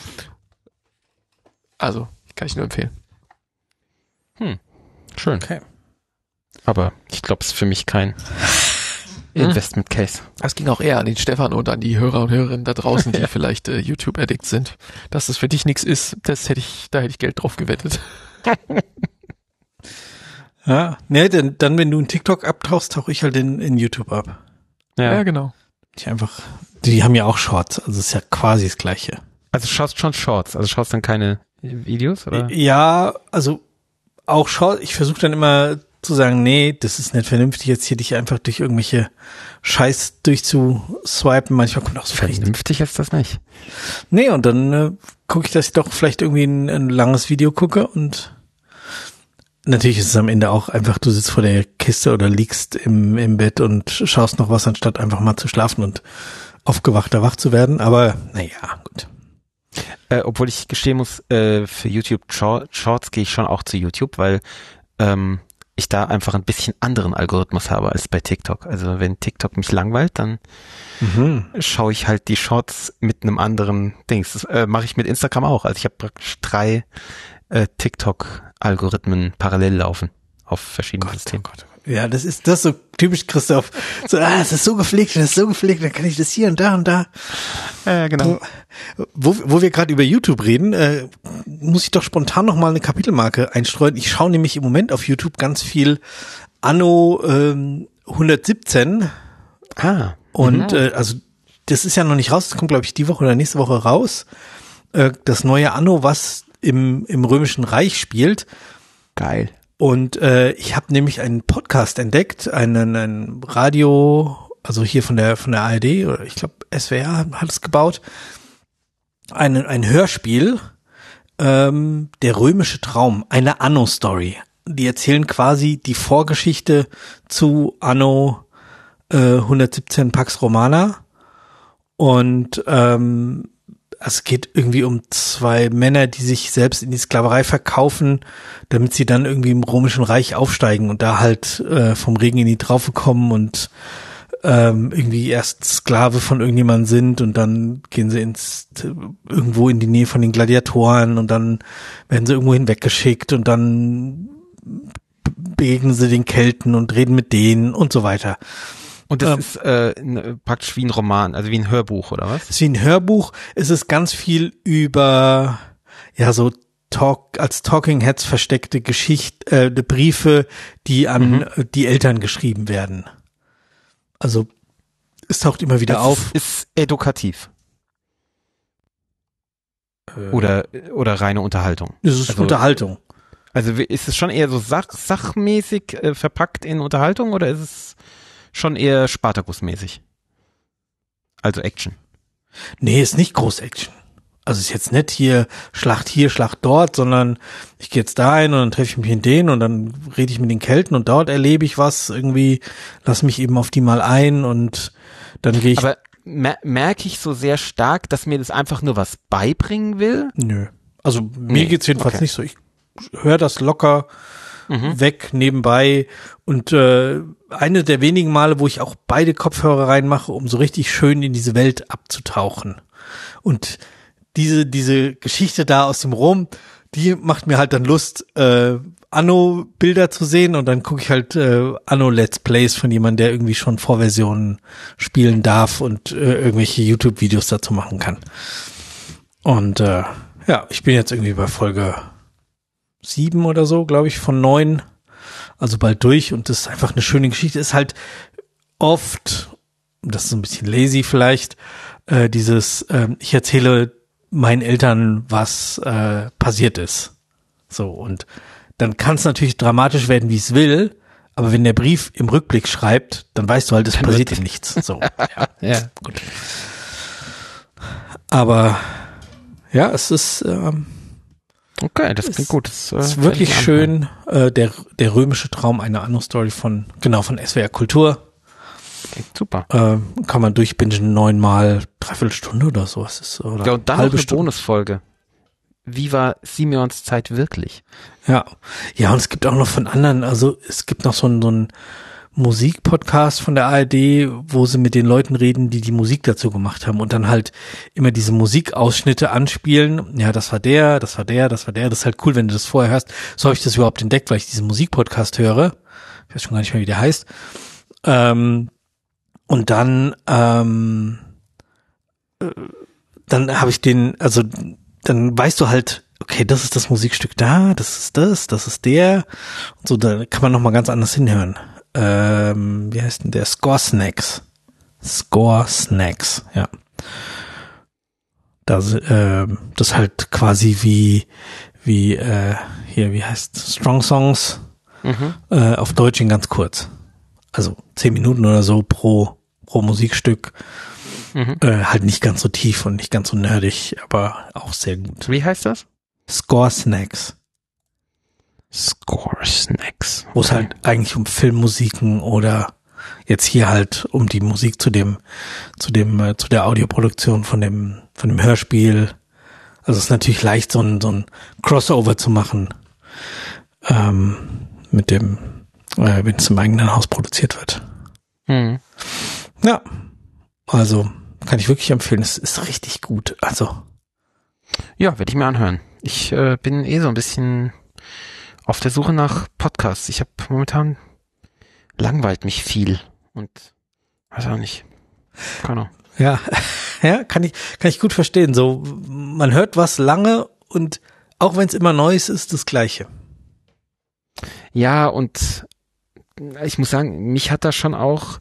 Also, kann ich nur empfehlen. Schön. Okay. Aber ich glaube, es ist für mich kein Investment Case. Das ging auch eher an den Stefan und an die Hörer und Hörerinnen da draußen, die vielleicht äh, YouTube-Addict sind. Dass das für dich nichts ist, das hätte ich, da hätte ich Geld drauf gewettet. Ja, ne, denn, dann, wenn du in TikTok abtauchst, tauche ich halt in, in YouTube ab. Ja, genau. Die einfach, die haben ja auch Shorts, also ist ja quasi das Gleiche. Also schaust schon Shorts, also schaust dann keine Videos, oder? Ja, also auch Shorts, ich versuche dann immer zu sagen, nee, das ist nicht vernünftig, jetzt hier dich einfach durch irgendwelche Scheiß durchzuswipen. Manchmal kommt auch so vielleicht. Vernünftig ist das nicht. Nee, und dann äh, gucke ich, dass ich doch vielleicht irgendwie ein, ein langes Video gucke und natürlich ist es am Ende auch einfach, du sitzt vor der Kiste oder liegst im, im Bett und schaust noch was, anstatt einfach mal zu schlafen und aufgewachter wach zu werden. Aber naja, gut. Äh, obwohl ich gestehen muss, äh, für YouTube Shorts gehe ich schon auch zu YouTube, weil ähm, ich da einfach ein bisschen anderen Algorithmus habe als bei TikTok. Also wenn TikTok mich langweilt, dann mhm. schaue ich halt die Shorts mit einem anderen Dings. Das äh, mache ich mit Instagram auch. Also ich habe praktisch drei äh, TikTok-Algorithmen parallel laufen auf verschiedenen Gott, Systemen. Oh Gott, oh Gott. Ja, das ist das ist so typisch Christoph. So, ah, es ist so gepflegt, das ist so gepflegt, dann kann ich das hier und da und da. Ja, genau. Wo, wo wir gerade über YouTube reden, äh, muss ich doch spontan noch mal eine Kapitelmarke einstreuen. Ich schaue nämlich im Moment auf YouTube ganz viel Anno ähm, hundertsiebzehn. Ah. Und mhm. äh, also das ist ja noch nicht raus, das kommt glaube ich die Woche oder nächste Woche raus. Äh, das neue Anno, was im im Römischen Reich spielt. Geil. Und äh, ich habe nämlich einen Podcast entdeckt, einen, einen Radio, also hier von der von der A R D oder ich glaube S W R hat es gebaut, ein ein Hörspiel, ähm, der römische Traum, eine Anno-Story. Die erzählen quasi die Vorgeschichte zu Anno äh, hundertsiebzehn Pax Romana und ähm, es geht irgendwie um zwei Männer, die sich selbst in die Sklaverei verkaufen, damit sie dann irgendwie im Römischen Reich aufsteigen und da halt äh, vom Regen in die Traufe kommen und ähm, irgendwie erst Sklave von irgendjemandem sind und dann gehen sie ins irgendwo in die Nähe von den Gladiatoren und dann werden sie irgendwo hinweggeschickt und dann begegnen sie den Kelten und reden mit denen und so weiter. Und das ähm, ist äh, praktisch wie ein Roman, also wie ein Hörbuch, oder was? Es ist wie ein Hörbuch. Es ist ganz viel über, ja, so Talk, als Talking Heads versteckte Geschichte, äh, Briefe, die an mhm. die Eltern geschrieben werden. Also, es taucht immer wieder das auf. Ist, ist edukativ. Äh, oder, oder reine Unterhaltung. Es ist also, Unterhaltung. Also, ist es schon eher so sach, sachmäßig äh, verpackt in Unterhaltung oder ist es schon eher Spartacus-mäßig? Also Action. Nee, ist nicht groß Action. Also ist jetzt nicht hier Schlacht hier, Schlacht dort, sondern ich gehe jetzt da hin und dann treffe ich mich in den und dann rede ich mit den Kelten und dort erlebe ich was irgendwie, lass mich eben auf die mal ein und dann gehe ich. Aber mer- merke ich so sehr stark, dass mir das einfach nur was beibringen will? Nö. Also mir nee. geht's jedenfalls okay. nicht so. Ich höre das locker mhm. weg nebenbei und äh, eine der wenigen Male, wo ich auch beide Kopfhörer reinmache, um so richtig schön in diese Welt abzutauchen. Und diese diese Geschichte da aus dem Rom, die macht mir halt dann Lust, äh, Anno-Bilder zu sehen und dann gucke ich halt äh, Anno-Let's Plays von jemandem, der irgendwie schon Vorversionen spielen darf und äh, irgendwelche YouTube-Videos dazu machen kann. Und äh, ja, ich bin jetzt irgendwie bei Folge sieben oder so, glaube ich, von neun, also bald durch und das ist einfach eine schöne Geschichte. Ist halt oft, das ist so ein bisschen lazy vielleicht, äh, dieses, äh, ich erzähle meinen Eltern, was äh, passiert ist. So, und dann kann es natürlich dramatisch werden, wie es will, aber wenn der Brief im Rückblick schreibt, dann weißt du halt, es passiert ihm nichts. So, ja, ja, gut. Aber ja, es ist ähm, okay, das klingt gut. Das äh, ist wirklich schön. Äh, der der römische Traum, eine Anno-Story von genau von S W R Kultur. Klingt super. Äh, kann man durchbingen neunmal, dreiviertel Stunde oder so. Es ist, oder ja, und dann halbe noch eine Stunde. Bonusfolge. Wie war Simeons Zeit wirklich? Ja, ja, und es gibt auch noch von anderen, also es gibt noch so einen, so einen Musikpodcast von der A R D, wo sie mit den Leuten reden, die die Musik dazu gemacht haben und dann halt immer diese Musikausschnitte anspielen. Ja, das war der, das war der, das war der. Das ist halt cool, wenn du das vorher hörst. So habe ich das überhaupt entdeckt, weil ich diesen Musikpodcast höre. Ich weiß schon gar nicht mehr, wie der heißt. Ähm, und dann, ähm, äh, dann habe ich den, also dann weißt du halt, okay, das ist das Musikstück da, das ist das, das ist der. Und so, da kann man nochmal ganz anders hinhören. Ähm, wie heißt denn der? Score Snacks. Score Snacks, ja. Das, äh, das ist halt quasi wie, wie, äh, hier, wie heißt Strong Songs, mhm. äh, auf Deutsch in ganz kurz. Also zehn Minuten oder so pro, pro Musikstück. Mhm. Äh, halt nicht ganz so tief und nicht ganz so nerdig, aber auch sehr gut. Wie heißt das? Score Snacks. Score Snacks. Wo es halt eigentlich um Filmmusiken oder jetzt hier halt um die Musik zu dem, zu dem, äh, zu der Audioproduktion von dem, von dem Hörspiel. Also es ist natürlich leicht, so ein, so ein Crossover zu machen, ähm, mit dem, äh, wenn es im eigenen Haus produziert wird. Hm. Ja. Also, kann ich wirklich empfehlen. Es ist richtig gut. Also. Ja, werde ich mir anhören. Ich äh, bin eh so ein bisschen auf der Suche nach Podcasts. Ich habe momentan langweilt mich viel und weiß auch nicht. Keine Ahnung. Ja, ja, kann ich, kann ich gut verstehen. So, man hört was lange und auch wenn es immer Neues ist, das Gleiche. Ja, und ich muss sagen, mich hat da schon auch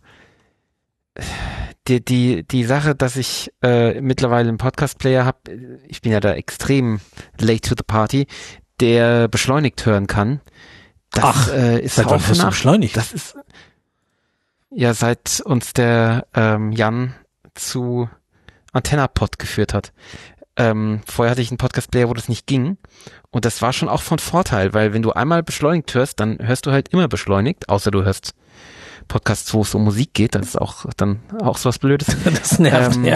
die, die, die Sache, dass ich äh, mittlerweile einen Podcast-Player habe, ich bin ja da extrem late to the party, der beschleunigt hören kann. Das Ach, äh, ist seit wann auch hast du nach, beschleunigt? das ist ja seit uns der ähm, Jan zu AntennaPod geführt hat. Ähm, vorher hatte ich einen Podcast-Player, wo das nicht ging. Und das war schon auch von Vorteil, weil wenn du einmal beschleunigt hörst, dann hörst du halt immer beschleunigt, außer du hörst Podcasts, wo es um Musik geht. Das ist auch dann auch sowas Blödes. Das nervt, ähm, ja.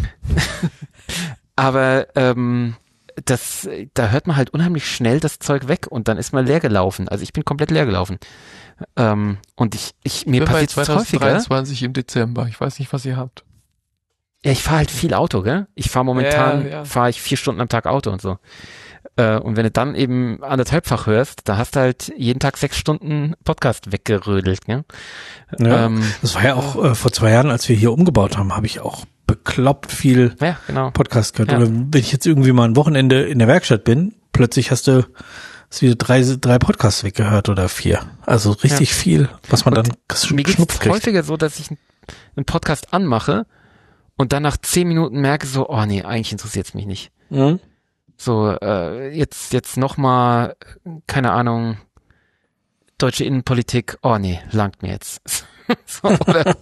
Aber ähm, das, da hört man halt unheimlich schnell das Zeug weg und dann ist man leer gelaufen. Also ich bin komplett leer gelaufen. Ähm, und ich, ich mir passiert es häufiger. zwanzig dreiundzwanzig im Dezember. Ich weiß nicht, was ihr habt. Ja, ich fahre halt viel Auto, gell? Ich fahre momentan, ja, ja. fahre ich vier Stunden am Tag Auto und so. Äh, und wenn du dann eben anderthalbfach hörst, da hast du halt jeden Tag sechs Stunden Podcast weggerödelt, gell? Ja, Ähm, das war ja auch äh, vor zwei Jahren, als wir hier umgebaut haben, habe ich auch bekloppt viel ja, genau. Podcast gehört. Ja. Oder wenn ich jetzt irgendwie mal ein Wochenende in der Werkstatt bin, plötzlich hast du hast wieder drei, drei Podcasts weggehört oder vier. Also richtig Ja. viel, was man Und dann ges- Mir geschnupft geht's kriegt. häufiger so, dass ich einen Podcast anmache und dann nach zehn Minuten merke so, oh nee, eigentlich interessiert's mich nicht. Mhm. So, äh, jetzt, jetzt nochmal, keine Ahnung, deutsche Innenpolitik, oh nee, langt mir jetzt. so, oder,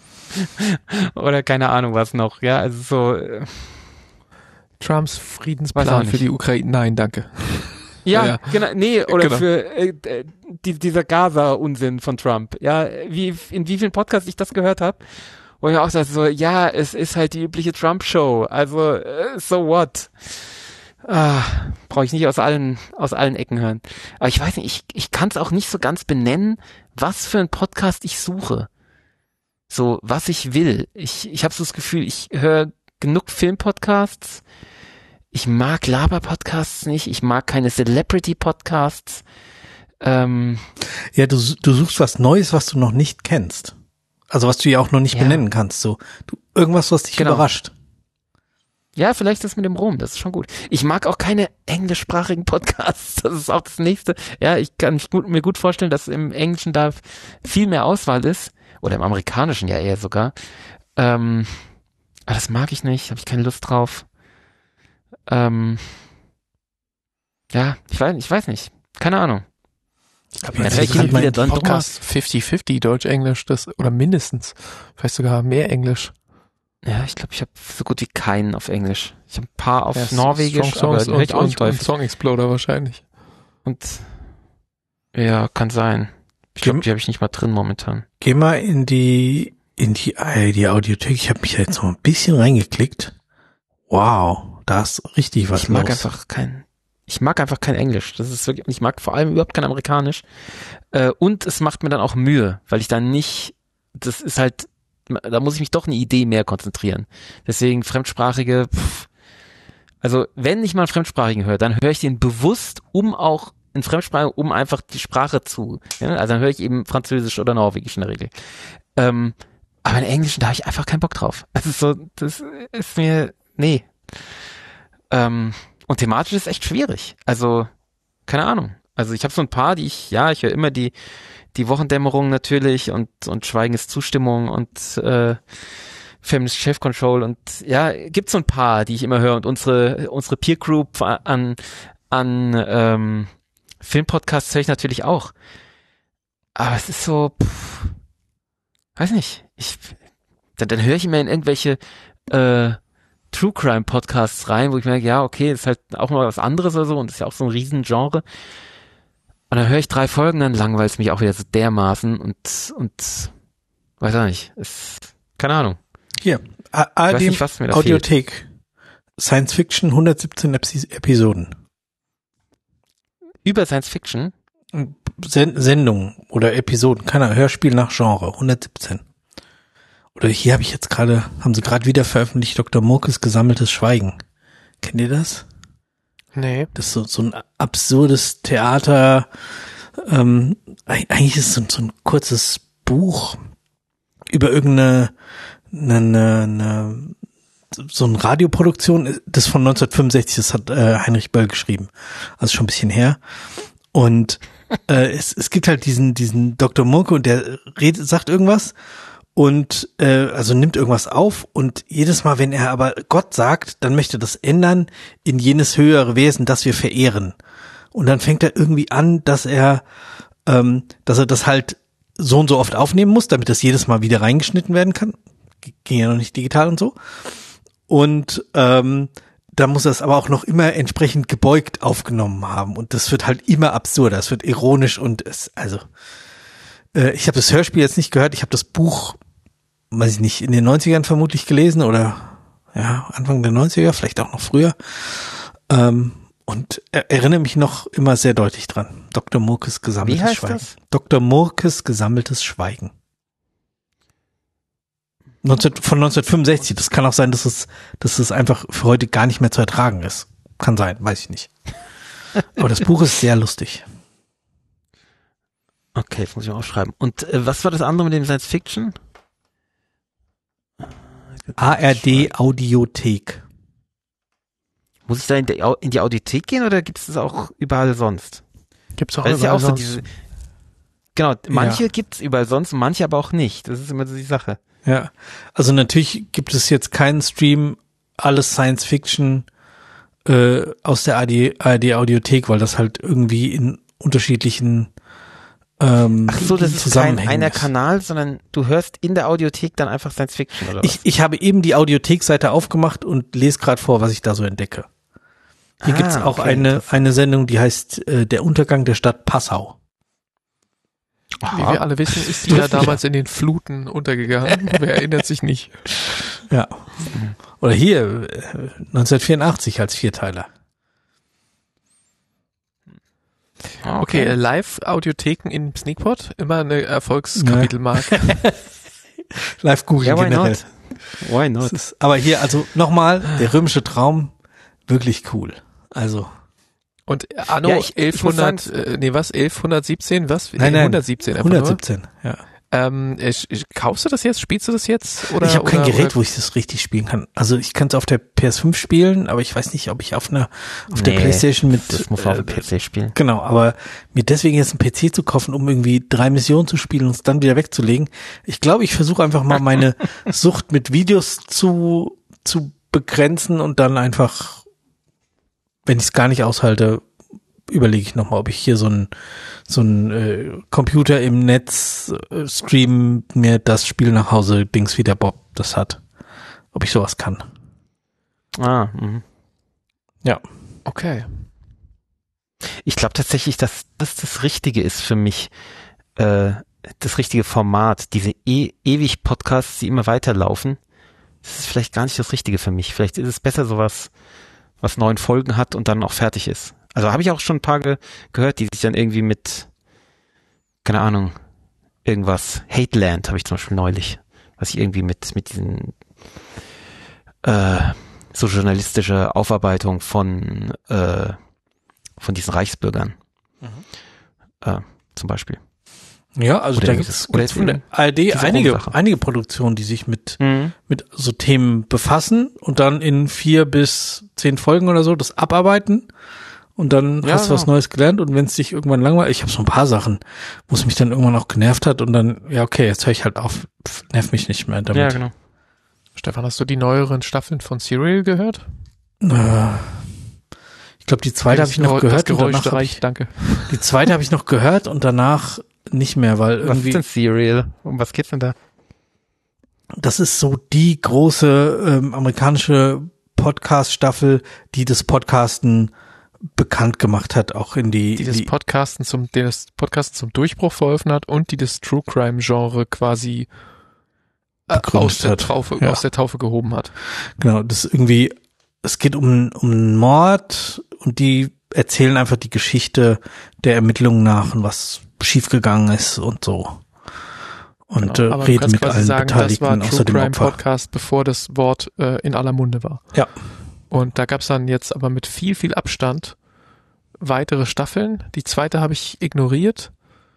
oder keine Ahnung was noch, ja, also so. Äh, Trumps Weiß auch Friedensplan nicht. für die Ukraine. Nein, danke. ja, Ja. genau, nee, oder Genau. für äh, äh, die, dieser Gaza-Unsinn von Trump, ja, wie, in wie vielen Podcasts ich das gehört habe, wo ich auch sage, so, ja, es ist halt die übliche Trump-Show, also, äh, so what? Ah, brauche ich nicht aus allen aus allen Ecken hören. Aber ich weiß nicht, ich ich kann es auch nicht so ganz benennen, was für ein Podcast ich suche. So, was ich will. Ich ich habe so das Gefühl, ich höre genug Filmpodcasts. Ich mag Laber-Podcasts nicht. Ich mag keine Celebrity-Podcasts. Ähm, Ja, du, du suchst was Neues, was du noch nicht kennst. Also was du ja auch noch nicht Ja. benennen kannst. So, du, irgendwas, was dich Genau. überrascht. Ja, vielleicht das mit dem Rum, das ist schon gut. Ich mag auch keine englischsprachigen Podcasts, das ist auch das Nächste. Ja, ich kann mich gut, mir gut vorstellen, dass im Englischen da viel mehr Auswahl ist, oder im Amerikanischen ja eher sogar. Ähm, aber das mag ich nicht, habe ich keine Lust drauf. Ähm, ja, ich weiß, ich weiß nicht, keine Ahnung. Aber Ja, jetzt vielleicht hat hin und mein wieder dann doch mal- Podcast fünfzig fünfzig Deutsch-Englisch, das, oder mindestens. Vielleicht sogar mehr Englisch. Ja, ich glaube, ich habe so gut wie keinen auf Englisch. Ich habe ein paar auf Ja, Norwegisch, Strong aber Songs die höre ich und, auch nicht und, und häufig. Song Exploder wahrscheinlich. Und ja, kann sein. Ich glaube, Gem- die habe ich nicht mal drin momentan. Geh mal in die, in die, äh, die Audiothek. Ich habe mich da jetzt noch ein bisschen reingeklickt. Wow, da ist richtig was Ich mag los. einfach kein, ich mag einfach kein Englisch. Das ist wirklich, ich mag vor allem überhaupt kein Amerikanisch. Äh, und es macht mir dann auch Mühe, weil ich dann nicht, das ist halt, da muss ich mich doch eine Idee mehr konzentrieren. Deswegen fremdsprachige, pff, also wenn ich mal einen Fremdsprachigen höre, dann höre ich den bewusst, um auch in Fremdsprache, um einfach die Sprache zu, ja? Also dann höre ich eben Französisch oder Norwegisch in der Regel. Ähm, aber in Englischen, da habe ich einfach keinen Bock drauf. Also so, das ist mir, nee. Ähm, und thematisch ist echt schwierig. Also, keine Ahnung. Also ich habe so ein paar, die ich, ja, ich höre immer die die Wochendämmerung natürlich und und Schweigen ist Zustimmung und äh, Feminist Chef Control und ja, gibt so ein paar, die ich immer höre und unsere unsere Peer Group an an ähm, Filmpodcasts höre ich natürlich auch. Aber es ist so, pff, weiß nicht, ich dann, dann höre ich immer in irgendwelche äh, True Crime Podcasts rein, wo ich merke, ja, okay, ist halt auch mal was anderes oder so und ist ja auch so ein Riesengenre. Und Und dann höre ich drei Folgen, dann langweilt es mich auch wieder so dermaßen und, und, weiß auch nicht, ist, keine Ahnung. Hier, A- A R D nicht, was mir da Audiothek, fehlt. Science Fiction, hundertsiebzehn Epi- Episoden. Über Science Fiction? Sen- Sendungen oder Episoden, keine Ahnung, Hörspiel nach Genre, hundertsiebzehn. Oder hier habe ich jetzt gerade, haben sie gerade wieder veröffentlicht, Doktor Murkes gesammeltes Schweigen. Kennt ihr das? Nee. Das ist so, so ein absurdes Theater, ähm, eigentlich ist es so, so ein kurzes Buch über irgendeine eine, eine, eine, so eine Radioproduktion, das von neunzehnhundertfünfundsechzig, das hat äh, Heinrich Böll geschrieben, also schon ein bisschen her. Und äh, es, es gibt halt diesen diesen Doktor Murke und der redet, sagt irgendwas und äh, also nimmt irgendwas auf und jedes Mal, wenn er aber Gott sagt, dann möchte das ändern in jenes höhere Wesen, das wir verehren. Und dann fängt er irgendwie an, dass er ähm, dass er das halt so und so oft aufnehmen muss, damit das jedes Mal wieder reingeschnitten werden kann. Ging ja noch nicht digital und so. Und ähm, da muss er es aber auch noch immer entsprechend gebeugt aufgenommen haben. Und das wird halt immer absurder. Es wird ironisch und es, also äh, ich habe das Hörspiel jetzt nicht gehört. Ich habe das Buch, weiß ich nicht, in den neunzigern vermutlich gelesen oder ja, Anfang der neunziger, vielleicht auch noch früher. Ähm, und er, erinnere mich noch immer sehr deutlich dran. Doktor Murkes gesammeltes Wie heißt Schweigen. das? Doktor Murkes gesammeltes Schweigen. neunzehn, von neunzehnhundertfünfundsechzig. Das kann auch sein, dass es, dass es einfach für heute gar nicht mehr zu ertragen ist. Kann sein, weiß ich nicht. Aber das Buch ist sehr lustig. Okay, das muss ich mal aufschreiben. Und äh, was war das andere mit dem Science Fiction? A R D Audiothek. Muss ich da in die, Au- in die Audiothek gehen oder gibt es das auch überall sonst? Gibt's auch Weil das ist ja überall auch so sonst. diese, genau, manche Ja. gibt's überall sonst, manche aber auch nicht. Das ist immer so die Sache. Ja, also natürlich gibt es jetzt keinen Stream, alles Science Fiction äh, aus der A R D Audiothek, weil das halt irgendwie in unterschiedlichen ähm, Ach so, das ist kein Zusammenhängen einer ist. Kanal, sondern du hörst in der Audiothek dann einfach Science Fiction oder was? Ich, ich habe eben die Audiothek-Seite aufgemacht und lese gerade vor, was ich da so entdecke. Hier Ah, gibt's auch okay, eine interessant. eine Sendung, die heißt äh, Der Untergang der Stadt Passau. Wie wir alle wissen, ist die ja damals in den Fluten untergegangen. Wer erinnert sich nicht? Ja. Oder hier äh, neunzehnhundertvierundachtzig als Vierteiler. Ah, Okay, äh, Live-Audiotheken in Sneakpot, immer eine Erfolgskapitelmarke. Live Google Ja, why generell. not? Why Das not? ist, aber hier, also nochmal, der römische Traum, wirklich cool. Also, Und anno Ja, ich- ich muss elfhundert, äh, nee, was, elfhundertsiebzehn, was? Nein, nein, hundertsiebzehn einfach hundertsiebzehn, ja. nur. Ähm, ich, ich, kaufst du das jetzt? Spielst du das jetzt? Oder, Ich habe kein oder, Gerät, oder? wo ich das richtig spielen kann. Also ich kann es auf der P S fünf spielen, aber ich weiß nicht, ob ich auf einer auf der Nee, PlayStation mit Das muss man auf äh, dem P C spielen. genau, aber mir deswegen jetzt einen P C zu kaufen, um irgendwie drei Missionen zu spielen und es dann wieder wegzulegen. Ich glaube, ich versuche einfach mal meine Sucht mit Videos zu zu begrenzen und dann einfach, wenn ich es gar nicht aushalte, überlege ich nochmal, ob ich hier so ein so ein äh, Computer im Netz äh, stream mir das Spiel nach Hause Dings wie der Bob das hat. Ob ich sowas kann. Ah, mhm. Ja. Okay. Ich glaube tatsächlich, dass das das Richtige ist für mich, äh, das richtige Format. Diese e ewig Podcasts, die immer weiterlaufen, das ist vielleicht gar nicht das Richtige für mich. Vielleicht ist es besser sowas, was neun Folgen hat und dann auch fertig ist. Also habe ich auch schon ein paar ge gehört, die sich dann irgendwie mit, keine Ahnung, irgendwas, Hateland habe ich zum Beispiel neulich, was ich irgendwie mit mit diesen äh, so journalistische Aufarbeitung von äh, von diesen Reichsbürgern äh, zum Beispiel. Ja, also Oder da ist gibt's, es- oder gibt's ist von der eben A R D diese einige, Sache. einige Produktionen, die sich mit, Mhm. mit so Themen befassen und dann in vier bis zehn Folgen oder so das abarbeiten und dann Ja, hast du was genau. Neues gelernt und wenn es dich irgendwann langweilt, ich habe so ein paar Sachen, wo es mich dann irgendwann auch genervt hat und dann, ja okay, jetzt höre ich halt auf, pf, nerv mich nicht mehr damit. Ja, genau. Stefan, hast du die neueren Staffeln von Serial gehört? Äh, ich glaube, die zweite habe ich noch Das gehört und Geräusch danach hab reicht, ich, danke. die zweite habe ich noch gehört und danach nicht mehr, weil Was irgendwie ist denn Serial? Um was geht's denn da? das ist so die große ähm, amerikanische Podcast-Staffel, die das Podcasten bekannt gemacht hat, auch in die... Die das die, Podcasten zum, den das Podcasten zum Durchbruch verholfen hat und die das True Crime Genre quasi äh, aus, der hat. Taufe, Ja. aus der Taufe gehoben hat. Genau, das ist irgendwie, es geht um, um einen Mord und die erzählen einfach die Geschichte der Ermittlungen nach und was schiefgegangen ist und so. Und Genau. äh, Aber du reden kannst mit quasi allen sagen, Beteiligten das war True außer dem Crime Opfer. Podcast, bevor das Wort äh, in aller Munde war. Ja. Und da gab es dann jetzt aber mit viel, viel Abstand weitere Staffeln. Die zweite habe ich ignoriert.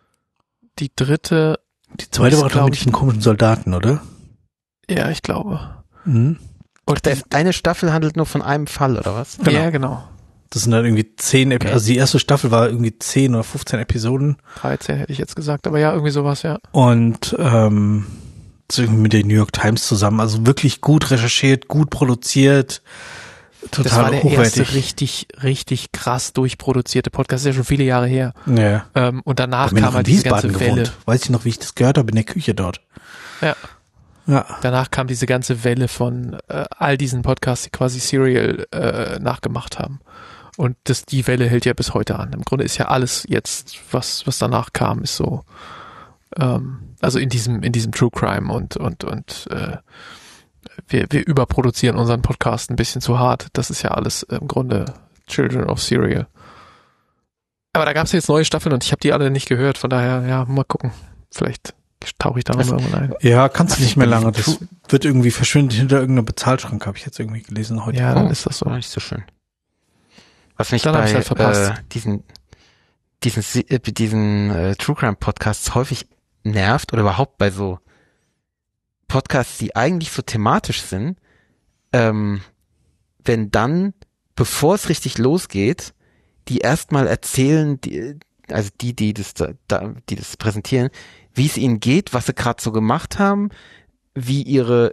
Die dritte, Die zweite ist, war doch glaub mit ich, diesen komischen Soldaten, oder? ja, ich glaube. Mhm. Und der eine Staffel handelt nur von einem Fall, oder was? Genau. Ja, genau. Das sind dann irgendwie zehn, Epi- Okay. also die erste Staffel war irgendwie zehn oder fünfzehn Episoden dreizehn hätte ich jetzt gesagt, aber ja, irgendwie sowas, ja. und ähm, das ist irgendwie mit der New York Times zusammen. Also wirklich gut recherchiert, gut produziert, total Das war der hochwertig. erste richtig, richtig krass durchproduzierte Podcast. Das ist ja schon viele Jahre her. Ja. Ähm, und danach Ich habe kam noch in halt diese Wiesbaden ganze Welle. gewohnt. Weiß ich noch, wie ich das gehört habe in der Küche dort. Ja. Ja. Danach kam diese ganze Welle von äh, all diesen Podcasts, die quasi Serial äh, nachgemacht haben. Und das, die Welle hält ja bis heute an. Im Grunde ist ja alles jetzt, was, was danach kam, ist so, ähm, also in diesem, in diesem True Crime und, und, und, äh, wir, wir überproduzieren unseren Podcast ein bisschen zu hart. Das ist ja alles im Grunde Children of Serial. Aber da gab es jetzt neue Staffeln und ich habe die alle nicht gehört. Von daher, ja, mal gucken. Vielleicht tauche ich da noch mal irgendwann ein. Ja, kannst du nicht mehr lange. Das True- wird irgendwie verschwindet hinter irgendeiner Bezahlschranke, habe ich jetzt irgendwie gelesen heute. Ja, dann Oh, ist das so. War nicht so schön. Was mich Dann hab bei ich's halt verpasst. äh, diesen diesen Si- äh, diesen äh, True Crime Podcasts häufig nervt oder überhaupt bei so Podcasts, die eigentlich so thematisch sind, ähm, wenn dann, bevor es richtig losgeht, die erstmal erzählen, die, also die, die das da, da, die das präsentieren, wie es ihnen geht, was sie gerade so gemacht haben, wie ihre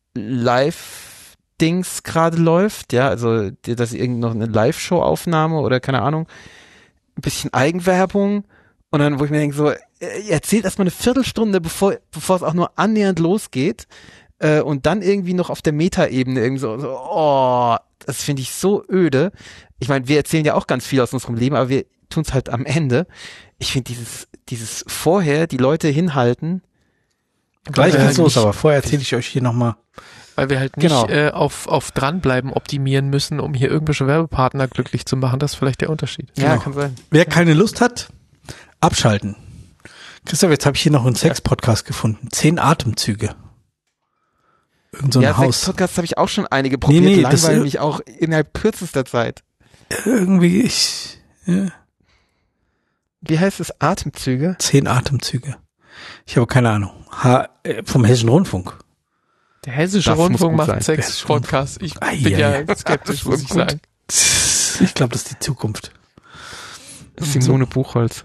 Live-Dings gerade läuft, ja, also die- dass irgend noch eine Live-Show-Aufnahme oder keine Ahnung, ein bisschen Eigenwerbung und dann, wo ich mir denke, so, äh, ihr erzählt erstmal eine Viertelstunde, bevor bevor es auch nur annähernd losgeht äh, und dann irgendwie noch auf der Metaebene irgendwie so, so oh, das finde ich so öde. Ich meine, wir erzählen ja auch ganz viel aus unserem Leben, aber wir tun es halt am Ende. Ich finde dieses dieses vorher die Leute hinhalten. Gleich Äh, geht's los, nicht- aber vorher erzähle ich euch hier nochmal. Weil wir halt nicht Genau. äh, auf, auf dranbleiben optimieren müssen, um hier irgendwelche Werbepartner glücklich zu machen. Das ist vielleicht der Unterschied. Ja, Genau. kann sein. Wer keine Lust hat, abschalten. Christoph, jetzt habe ich hier noch einen Sex-Podcast gefunden. Zehn Atemzüge. Irgend so ein ja, Haus. Sex-Podcasts habe ich auch schon einige probiert, nee, das- langweilen mich auch innerhalb kürzester Zeit. Irgendwie, ich, ja, Wie heißt es? Atemzüge? zehn Atemzüge. Ich habe keine Ahnung. Ha, äh, vom Hessischen Rundfunk. Der Hessische Das muss Rundfunk gut macht sein. einen Sex-Podcast. Ich Ei, bin ei, ja skeptisch, muss ich gut. sagen. Ich glaube, das ist die Zukunft. Simone Buchholz.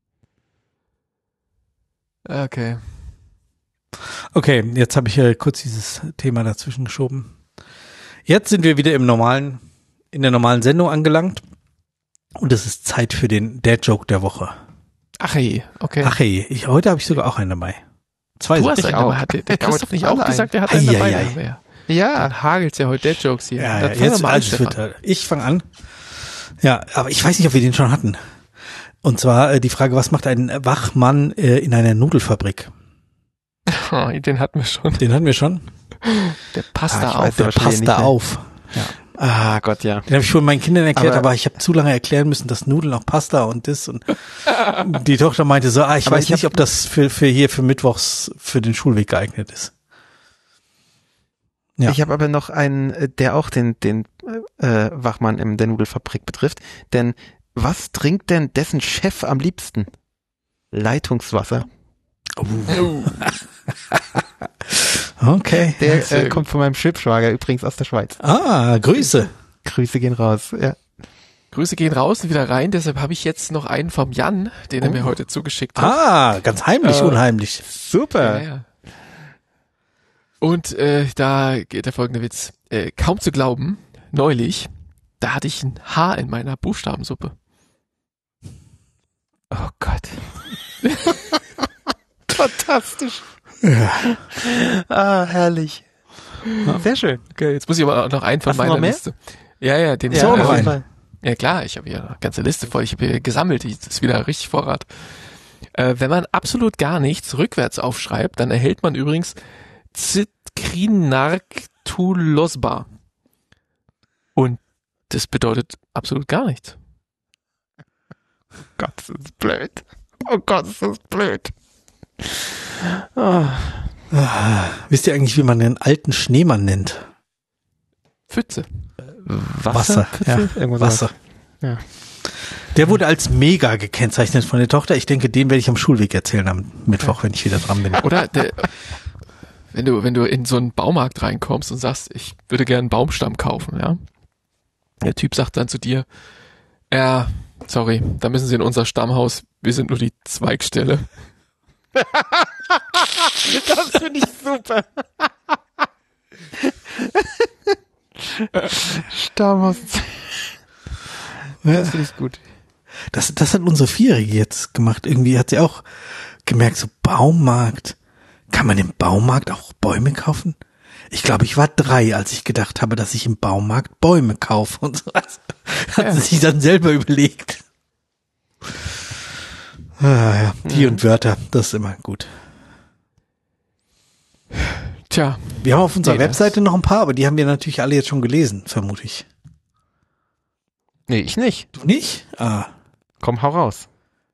Okay. Okay, jetzt habe ich hier kurz dieses Thema dazwischen geschoben. Jetzt sind wir wieder im normalen, in der normalen Sendung angelangt. Und es ist Zeit für den Dad-Joke der Woche. Ach hey, okay. Ach hey, ich, heute habe ich sogar auch einen dabei. Zwei du hast Sachen. einen auch. dabei. Hat der, der Damit Christoph nicht alle auch ein. gesagt, der hat einen Ei, dabei? ei, ei. Dann, Ja. dann hagelt's ja heute Dead-Jokes hier. Ja, dann ja, fang doch jetzt mal an, also es Stefan. wird, ich fange an. Ja, aber ich weiß nicht, ob wir den schon hatten. Und zwar äh, die Frage, was macht ein Wachmann äh, in einer Nudelfabrik? Oh, den hatten wir schon. Den hatten wir schon. Der passt Ah, da ich auf. weiß Der aber schon passt nicht da mehr. auf. Ah Gott, ja. Den habe ich schon meinen Kindern erklärt, aber, Aber- ich habe zu lange erklären müssen, dass Nudeln auch Pasta und das und die Tochter meinte so, ah, ich Aber weiß ich nicht, hab- ob das für für hier für Mittwochs für den Schulweg geeignet ist. Ja. Ich habe aber noch einen, äh, der auch den, den äh, Wachmann in der Nudelfabrik betrifft. Denn was trinkt denn dessen Chef am liebsten? Leitungswasser. Okay. Der Sehr äh, gut. kommt von meinem Schwibschwager, übrigens aus der Schweiz. Ah, Grüße. Grüße gehen raus. Ja. Grüße gehen raus und wieder rein, deshalb habe ich jetzt noch einen vom Jan, den er Oh. mir heute zugeschickt hat. Ah, ganz heimlich, Äh, unheimlich. Super. Ja, ja. Und äh, da geht der folgende Witz. Äh, kaum zu glauben, neulich, da hatte ich ein Haar in meiner Buchstabensuppe. Oh Gott. Fantastisch. Ja. Ah, herrlich. Sehr schön. Okay, jetzt muss ich aber auch noch einen von Hast du meiner noch mehr? Liste. Ja, ja, den Ja, ich noch äh, einen. Ja klar, ich habe hier eine ganze Liste voll, ich habe hier gesammelt, das ist wieder richtig Vorrat. Äh, wenn man absolut gar nichts rückwärts aufschreibt, dann erhält man übrigens Zitrinarktulosba. Und das bedeutet absolut gar nichts. Gott, das ist blöd. Oh Gott, ist das blöd. Oh. Ah, wisst ihr eigentlich, wie man den alten Schneemann nennt? Pfütze. Wasser. Ja, Irgendwas Wasser. Ja. Der wurde als mega gekennzeichnet von der Tochter. Ich denke, den werde ich am Schulweg erzählen am Mittwoch, wenn ich wieder dran bin. Oder der, wenn du, wenn du in so einen Baumarkt reinkommst und sagst, ich würde gerne einen Baumstamm kaufen, ja. Der Typ sagt dann zu dir, ja, sorry, da müssen Sie in unser Stammhaus, wir sind nur die Zweigstelle. Das finde ich super. Stammhaus. Das finde ich gut. Das, das hat unsere Vierjährige jetzt gemacht. Irgendwie hat sie auch gemerkt, so Baumarkt. Kann man im Baumarkt auch Bäume kaufen? Ich glaube, ich war drei, als ich gedacht habe, dass ich im Baumarkt Bäume kaufe und so. Hat Ja. sie sich dann selber überlegt. Ah, ja, die Mhm. und Wörter, das ist immer gut. Tja, Wir haben auf unserer Nee, das- Webseite noch ein paar, aber die haben wir natürlich alle jetzt schon gelesen, vermute ich. Nee, ich nicht. Du nicht? Ah. Komm, hau raus.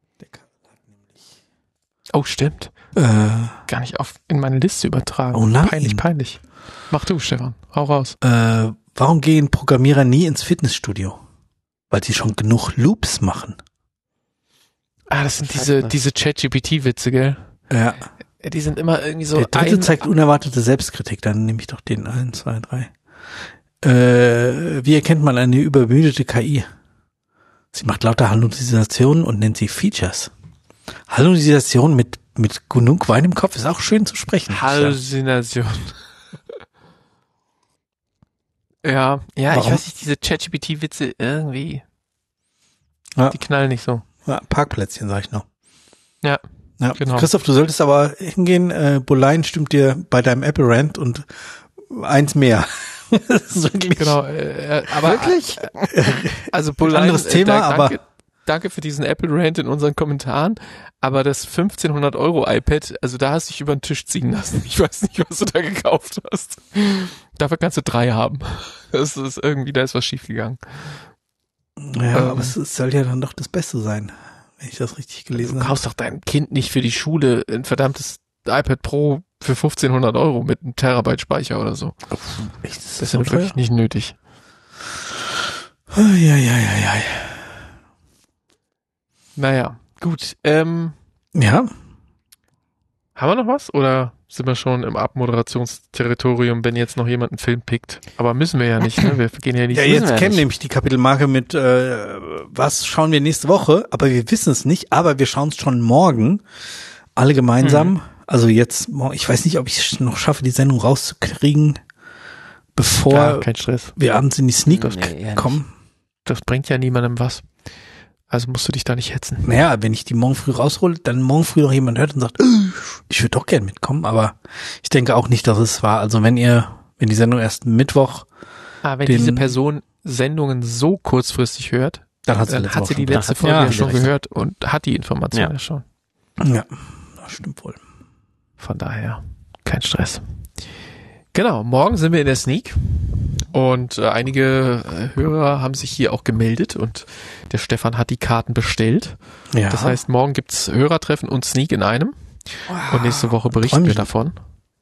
oh stimmt, Äh, gar nicht auf in meine Liste übertragen. Oh nein. Peinlich, peinlich. Mach du, Stefan, hau raus. äh, warum gehen Programmierer nie ins Fitnessstudio? Weil sie schon genug Loops machen. Ah, das sind Was heißt diese, das? diese Chat-G P T-Witze, gell? Ja. Ja, die sind immer irgendwie so Der dritte ein, zeigt unerwartete Selbstkritik, dann nehme ich doch den eins, zwei, drei. Äh, wie erkennt man eine übermüdete K I? Sie macht lauter Halluzinationen und nennt sie Features. Halluzination mit, mit genug Wein im Kopf ist auch schön zu sprechen. Halluzination. ja, ja, Warum? ich weiß nicht, diese Chat G P T-Witze irgendwie, Ja. die knallen nicht so. Ja, Parkplätzchen, sag ich noch. Ja, Ja. genau. Christoph, du solltest aber hingehen, äh, Boleyn stimmt dir bei deinem Apple-Rant und eins mehr. Das ist wirklich Genau, äh, aber Wirklich? also Boleyn, anderes äh, Thema, da- aber- danke, danke für diesen Apple Rant in unseren Kommentaren, aber das fünfzehnhundert Euro iPad, also da hast du dich über den Tisch ziehen lassen. Ich weiß nicht, was du da gekauft hast. Dafür kannst du drei haben. Das ist irgendwie, da ist was schiefgegangen. Ja, Ähm. aber es es soll ja dann doch das Beste sein, wenn ich das richtig gelesen Du habe. kaufst doch deinem Kind nicht für die Schule ein verdammtes iPad Pro für fünfzehnhundert Euro mit einem Terabyte Speicher oder so. Echt, Das ist ja wirklich nicht nötig. Ja, ja, ja, ja. Naja, gut. Ähm, Ja, haben wir noch was? Oder sind wir schon im Abmoderationsterritorium, wenn jetzt noch jemand einen Film pickt? Aber müssen wir ja nicht, ne? Wir gehen ja nicht. ja müssen jetzt wir käme nicht. nämlich die Kapitelmarke mit, äh, was schauen wir nächste Woche, aber wir wissen es nicht, aber wir schauen es schon morgen, alle gemeinsam. Mhm. Also jetzt, mor- ich weiß nicht, ob ich es noch schaffe, die Sendung rauszukriegen, bevor Ja, kein Stress. wir abends in die Sneak Nee, eher nicht. kommen. Das bringt ja niemandem was. Also musst du dich da nicht hetzen. Naja, wenn ich die morgen früh raushole, dann morgen früh noch jemand hört und sagt, "Äh, ich würde doch gern mitkommen, aber ich denke auch nicht, dass es war. Also wenn ihr, wenn die Sendung erst Mittwoch, Ah, wenn Den- diese Person Sendungen so kurzfristig hört, dann hat sie dann letzte hat Woche sie die schon letzte hat sie- Folge ja, ja schon recht. gehört und hat die Information Ja. ja schon. Ja, das stimmt wohl. Von daher kein Stress. Genau, morgen sind wir in der Sneak und äh, einige äh, Hörer haben sich hier auch gemeldet und der Stefan hat die Karten bestellt. Ja. Das heißt, morgen gibt's Hörertreffen und Sneak in einem und nächste Woche berichten wir Träumchen. davon.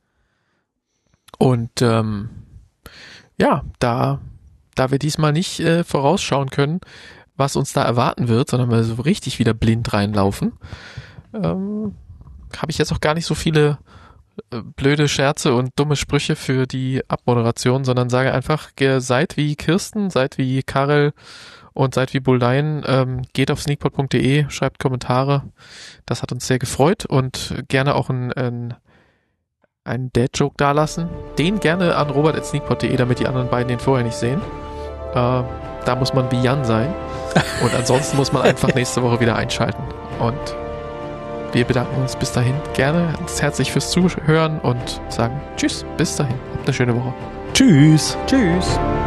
Und ähm, ja, da, da wir diesmal nicht äh, vorausschauen können, was uns da erwarten wird, sondern wir so richtig wieder blind reinlaufen, ähm, habe ich jetzt auch gar nicht so viele äh, blöde Scherze und dumme Sprüche für die Abmoderation, sondern sage einfach, ge- seid wie Kirsten, seid wie Karel und seid wie Boleyn, ähm, geht auf sneakpot punkt de, schreibt Kommentare. Das hat uns sehr gefreut und gerne auch ein, ein, einen Dad-Joke dalassen. Den gerne an robert at sneakpot punkt de, damit die anderen beiden den vorher nicht sehen. Äh, da muss man wie Jan sein. Und ansonsten muss man einfach nächste Woche wieder einschalten. Und wir bedanken uns bis dahin gerne ganz herzlich fürs Zuhören und sagen Tschüss, bis dahin. Habt eine schöne Woche. Tschüss. Tschüss.